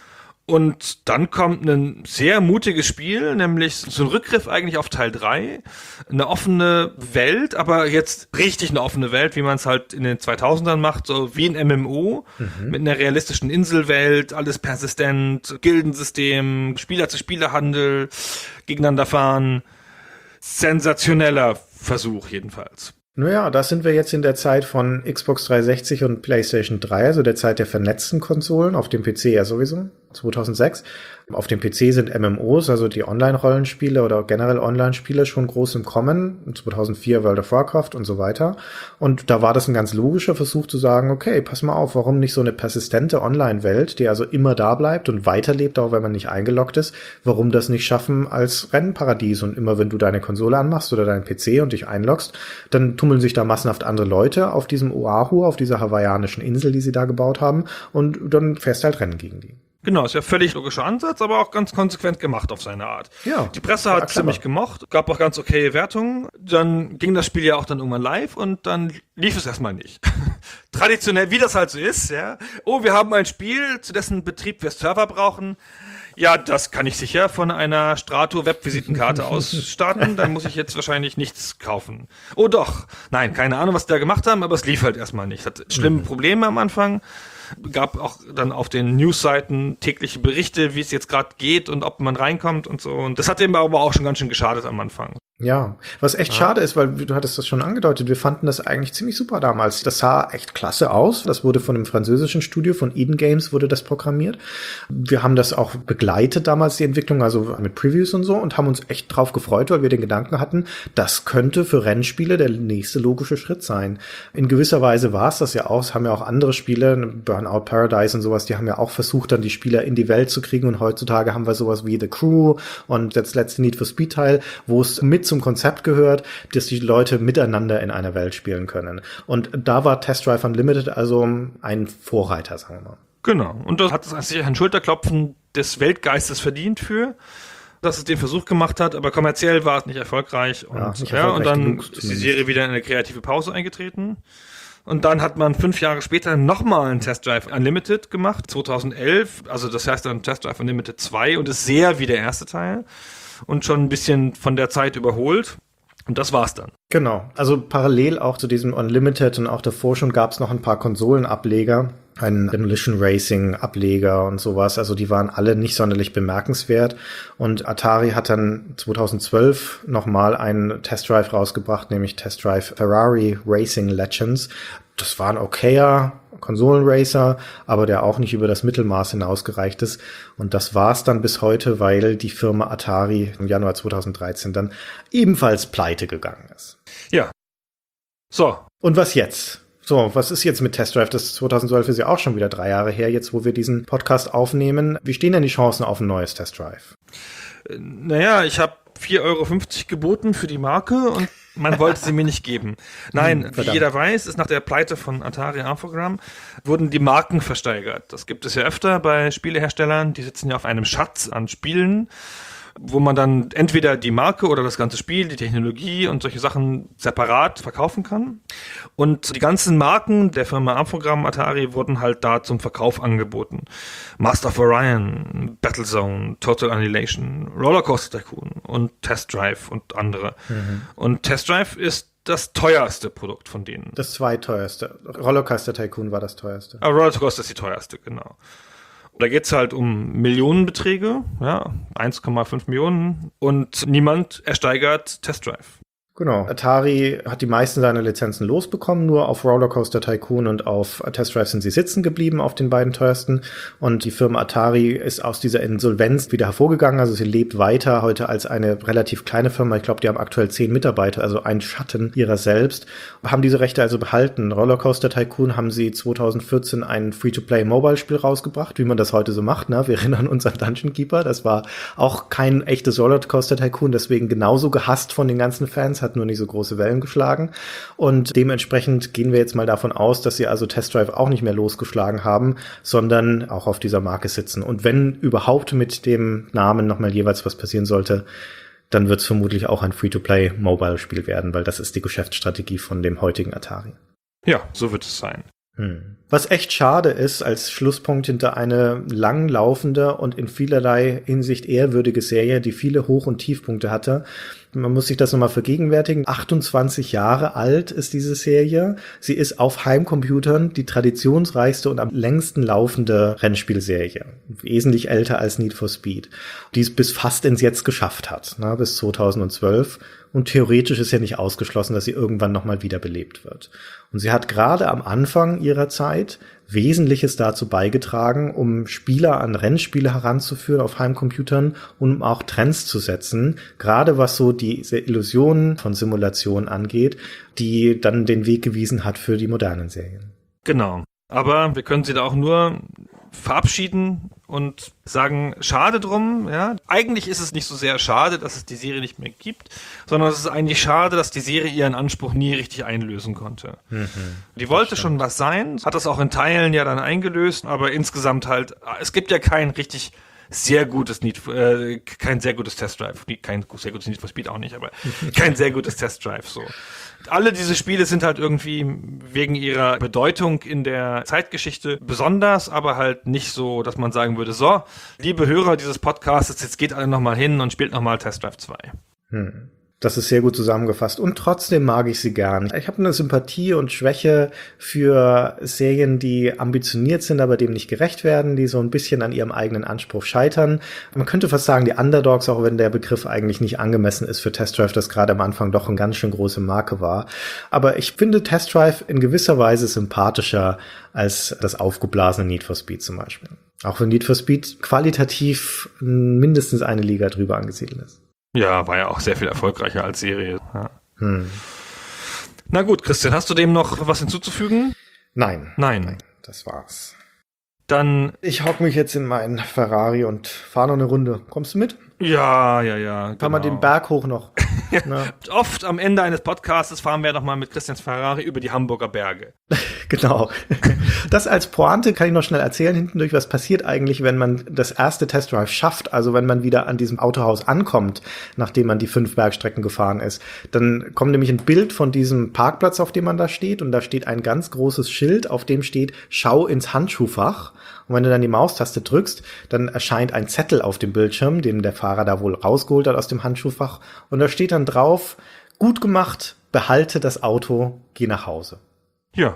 Und dann kommt ein sehr mutiges Spiel, nämlich so ein Rückgriff eigentlich auf Teil drei. Eine offene Welt, aber jetzt richtig eine offene Welt, wie man es halt in den zweitausendern macht, so wie ein M M O, mhm. mit einer realistischen Inselwelt, alles persistent, Gildensystem, Spieler-zu-Spieler-Handel, gegeneinander fahren. Sensationeller Versuch jedenfalls. Naja, da sind wir jetzt in der Zeit von Xbox dreihundertsechzig und PlayStation drei, also der Zeit der vernetzten Konsolen, auf dem P C ja sowieso, zweitausendsechs. Auf dem P C sind M M Os, also die Online-Rollenspiele oder generell Online-Spiele schon groß im Kommen, zweitausendvier World of Warcraft und so weiter. Und da war das ein ganz logischer Versuch zu sagen, okay, pass mal auf, warum nicht so eine persistente Online-Welt, die also immer da bleibt und weiterlebt, auch wenn man nicht eingeloggt ist, warum das nicht schaffen als Rennparadies? Und immer wenn du deine Konsole anmachst oder deinen P C und dich einloggst, dann tummeln sich da massenhaft andere Leute auf diesem Oahu, auf dieser hawaiianischen Insel, die sie da gebaut haben, und dann fährst du halt Rennen gegen die. Genau, ist ja völlig logischer Ansatz, aber auch ganz konsequent gemacht auf seine Art. Ja, die Presse hat ziemlich gemocht, gab auch ganz okaye Wertungen. Dann ging das Spiel ja auch dann irgendwann live und dann lief es erstmal nicht. Traditionell, wie das halt so ist, ja. Oh, wir haben ein Spiel, zu dessen Betrieb wir Server brauchen. Ja, das kann ich sicher von einer Strato-Web-Visitenkarte aus starten. Dann muss ich jetzt wahrscheinlich nichts kaufen. Oh doch. Nein, keine Ahnung, was die da gemacht haben, aber es lief halt erstmal nicht. Hat schlimme Probleme am Anfang. Gab auch dann auf den Newsseiten tägliche Berichte, wie es jetzt gerade geht und ob man reinkommt und so. Und das hat dem aber auch schon ganz schön geschadet am Anfang. Ja, was echt ja. schade ist, weil du hattest das schon angedeutet, wir fanden das eigentlich ziemlich super damals. Das sah echt klasse aus. Das wurde von einem französischen Studio, von Eden Games wurde das programmiert. Wir haben das auch begleitet damals, die Entwicklung, also mit Previews und so, und haben uns echt drauf gefreut, weil wir den Gedanken hatten, das könnte für Rennspiele der nächste logische Schritt sein. In gewisser Weise war es das ja auch. Es haben ja auch andere Spiele, Burnout Paradise und sowas, die haben ja auch versucht, dann die Spieler in die Welt zu kriegen, und heutzutage haben wir sowas wie The Crew und das letzte Need for Speed Teil, wo es mit zum Konzept gehört, dass die Leute miteinander in einer Welt spielen können. Und da war Test Drive Unlimited also ein Vorreiter, sagen wir mal. Genau. Und das hat sich ein Schulterklopfen des Weltgeistes verdient für, dass es den Versuch gemacht hat, aber kommerziell war es nicht erfolgreich. Und, ja, nicht ja, und dann genug, ist die Serie wieder in eine kreative Pause eingetreten. Und dann hat man fünf Jahre später nochmal einen Test Drive Unlimited gemacht, zweitausendelf. Also das heißt dann Test Drive Unlimited zwei und ist sehr wie der erste Teil. Und schon ein bisschen von der Zeit überholt. Und das war's dann. Genau. Also parallel auch zu diesem Unlimited und auch davor schon gab es noch ein paar Konsolenableger. Ein Demolition Racing Ableger und sowas. Also die waren alle nicht sonderlich bemerkenswert. Und Atari hat dann zweitausendzwölf nochmal einen Test Drive rausgebracht, nämlich Test Drive Ferrari Racing Legends. Das war ein okayer Konsolenracer, aber der auch nicht über das Mittelmaß hinausgereicht ist. Und das war's dann bis heute, weil die Firma Atari im Januar zweitausenddreizehn dann ebenfalls pleite gegangen ist. Ja. So. Und was jetzt? So, was ist jetzt mit Test Drive? Das zweitausendzwölf ist ja auch schon wieder drei Jahre her, jetzt wo wir diesen Podcast aufnehmen. Wie stehen denn die Chancen auf ein neues Test Drive? Naja, ich habe vier Euro fünfzig geboten für die Marke und man wollte sie mir nicht geben. Nein, hm, wie jeder weiß, ist nach der Pleite von Atari Infogrames wurden die Marken versteigert. Das gibt es ja öfter bei Spieleherstellern, die sitzen ja auf einem Schatz an Spielen, wo man dann entweder die Marke oder das ganze Spiel, die Technologie und solche Sachen separat verkaufen kann. Und die ganzen Marken der Firma Infogrames Atari wurden halt da zum Verkauf angeboten. Master of Orion, Battlezone, Total Annihilation, Rollercoaster Tycoon und Test Drive und andere. Mhm. Und Test Drive ist das teuerste Produkt von denen. Das zweiteuerste. Rollercoaster Tycoon war das teuerste. Ah, Rollercoaster ist die teuerste, genau. Da geht's halt um Millionenbeträge, ja, eins Komma fünf Millionen und niemand ersteigert Test Drive. Genau. Atari hat die meisten seiner Lizenzen losbekommen, nur auf Rollercoaster Tycoon und auf Test Drive sind sie sitzen geblieben, auf den beiden teuersten. Und die Firma Atari ist aus dieser Insolvenz wieder hervorgegangen, also sie lebt weiter heute als eine relativ kleine Firma. Ich glaube, die haben aktuell zehn Mitarbeiter, also ein Schatten ihrer selbst. Haben diese Rechte also behalten. Rollercoaster Tycoon haben sie zweitausendvierzehn ein Free-to-Play-Mobile-Spiel rausgebracht, wie man das heute so macht. Ne? Wir erinnern uns an Dungeon Keeper, das war auch kein echtes Rollercoaster Tycoon, deswegen genauso gehasst von den ganzen Fans, hat nur nicht so große Wellen geschlagen und dementsprechend gehen wir jetzt mal davon aus, dass sie also Test Drive auch nicht mehr losgeschlagen haben, sondern auch auf dieser Marke sitzen. Und wenn überhaupt mit dem Namen nochmal jeweils was passieren sollte, dann wird es vermutlich auch ein Free-to-Play-Mobile-Spiel werden, weil das ist die Geschäftsstrategie von dem heutigen Atari. Ja, so wird es sein. Hm. Was echt schade ist, als Schlusspunkt hinter eine langlaufende und in vielerlei Hinsicht ehrwürdige Serie, die viele Hoch- und Tiefpunkte hatte. Man muss sich das nochmal vergegenwärtigen. achtundzwanzig Jahre alt ist diese Serie. Sie ist auf Heimcomputern die traditionsreichste und am längsten laufende Rennspielserie. Wesentlich älter als Need for Speed. Die es bis fast ins Jetzt geschafft hat, ne, bis zweitausendzwölf. Und theoretisch ist ja nicht ausgeschlossen, dass sie irgendwann nochmal wiederbelebt wird. Und sie hat gerade am Anfang ihrer Zeit Wesentliches dazu beigetragen, um Spieler an Rennspiele heranzuführen auf Heimcomputern und um auch Trends zu setzen, gerade was so diese Illusionen von Simulationen angeht, die dann den Weg gewiesen hat für die modernen Serien. Genau. Aber wir können sie da auch nur verabschieden und sagen, schade drum, ja. Eigentlich ist es nicht so sehr schade, dass es die Serie nicht mehr gibt, sondern es ist eigentlich schade, dass die Serie ihren Anspruch nie richtig einlösen konnte. Mhm, die wollte schon was sein, hat das auch in Teilen ja dann eingelöst, aber insgesamt halt, es gibt ja kein richtig sehr gutes Need, äh, kein sehr gutes Test Drive, kein sehr gutes Need for Speed auch nicht, aber kein sehr gutes Test Drive, so. Alle diese Spiele sind halt irgendwie wegen ihrer Bedeutung in der Zeitgeschichte besonders, aber halt nicht so, dass man sagen würde, so, liebe Hörer dieses Podcasts, jetzt geht alle nochmal hin und spielt nochmal Test Drive zwei. Hm. Das ist sehr gut zusammengefasst. Und trotzdem mag ich sie gern. Ich habe eine Sympathie und Schwäche für Serien, die ambitioniert sind, aber dem nicht gerecht werden, die so ein bisschen an ihrem eigenen Anspruch scheitern. Man könnte fast sagen, die Underdogs, auch wenn der Begriff eigentlich nicht angemessen ist für Test Drive, das gerade am Anfang doch eine ganz schön große Marke war. Aber ich finde Test Drive in gewisser Weise sympathischer als das aufgeblasene Need for Speed zum Beispiel. Auch wenn Need for Speed qualitativ mindestens eine Liga drüber angesiedelt ist. Ja, war ja auch sehr viel erfolgreicher als Serie. Ja. Hm. Na gut, Christian, hast du dem noch was hinzuzufügen? Nein. Nein. Nein, das war's. Dann... Ich hock mich jetzt in meinen Ferrari und fahre noch eine Runde. Kommst du mit? Ja, ja, ja. Fahr genau. mal den Berg hoch noch. Ja. Oft am Ende eines Podcasts fahren wir nochmal mit Christians Ferrari über die Hamburger Berge. Genau. Das als Pointe kann ich noch schnell erzählen, hinten durch, was passiert eigentlich, wenn man das erste Test Drive schafft, also wenn man wieder an diesem Autohaus ankommt, nachdem man die fünf Bergstrecken gefahren ist. Dann kommt nämlich ein Bild von diesem Parkplatz, auf dem man da steht, und da steht ein ganz großes Schild, auf dem steht, schau ins Handschuhfach. Und wenn du dann die Maustaste drückst, dann erscheint ein Zettel auf dem Bildschirm, den der Fahrer da wohl rausgeholt hat aus dem Handschuhfach. Und da steht dann drauf, gut gemacht, behalte das Auto, geh nach Hause. Ja.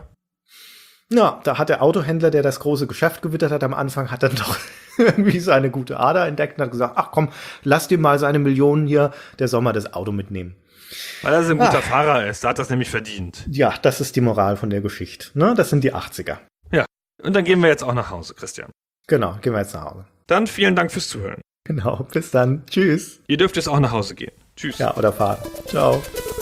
Ja, da hat der Autohändler, der das große Geschäft gewittert hat am Anfang, hat dann doch irgendwie seine gute Ader entdeckt und hat gesagt, ach komm, lass dir mal seine Millionen hier, der soll mal das Auto mitnehmen. Weil er ein guter ah. Fahrer ist, da hat das nämlich verdient. Ja, das ist die Moral von der Geschichte. Ne? Das sind die achtziger. Ja, und dann gehen wir jetzt auch nach Hause, Christian. Genau, gehen wir jetzt nach Hause. Dann vielen Dank fürs Zuhören. Genau, bis dann. Tschüss. Ihr dürft jetzt auch nach Hause gehen. Tschüss. Ja, oder fahren. Ciao.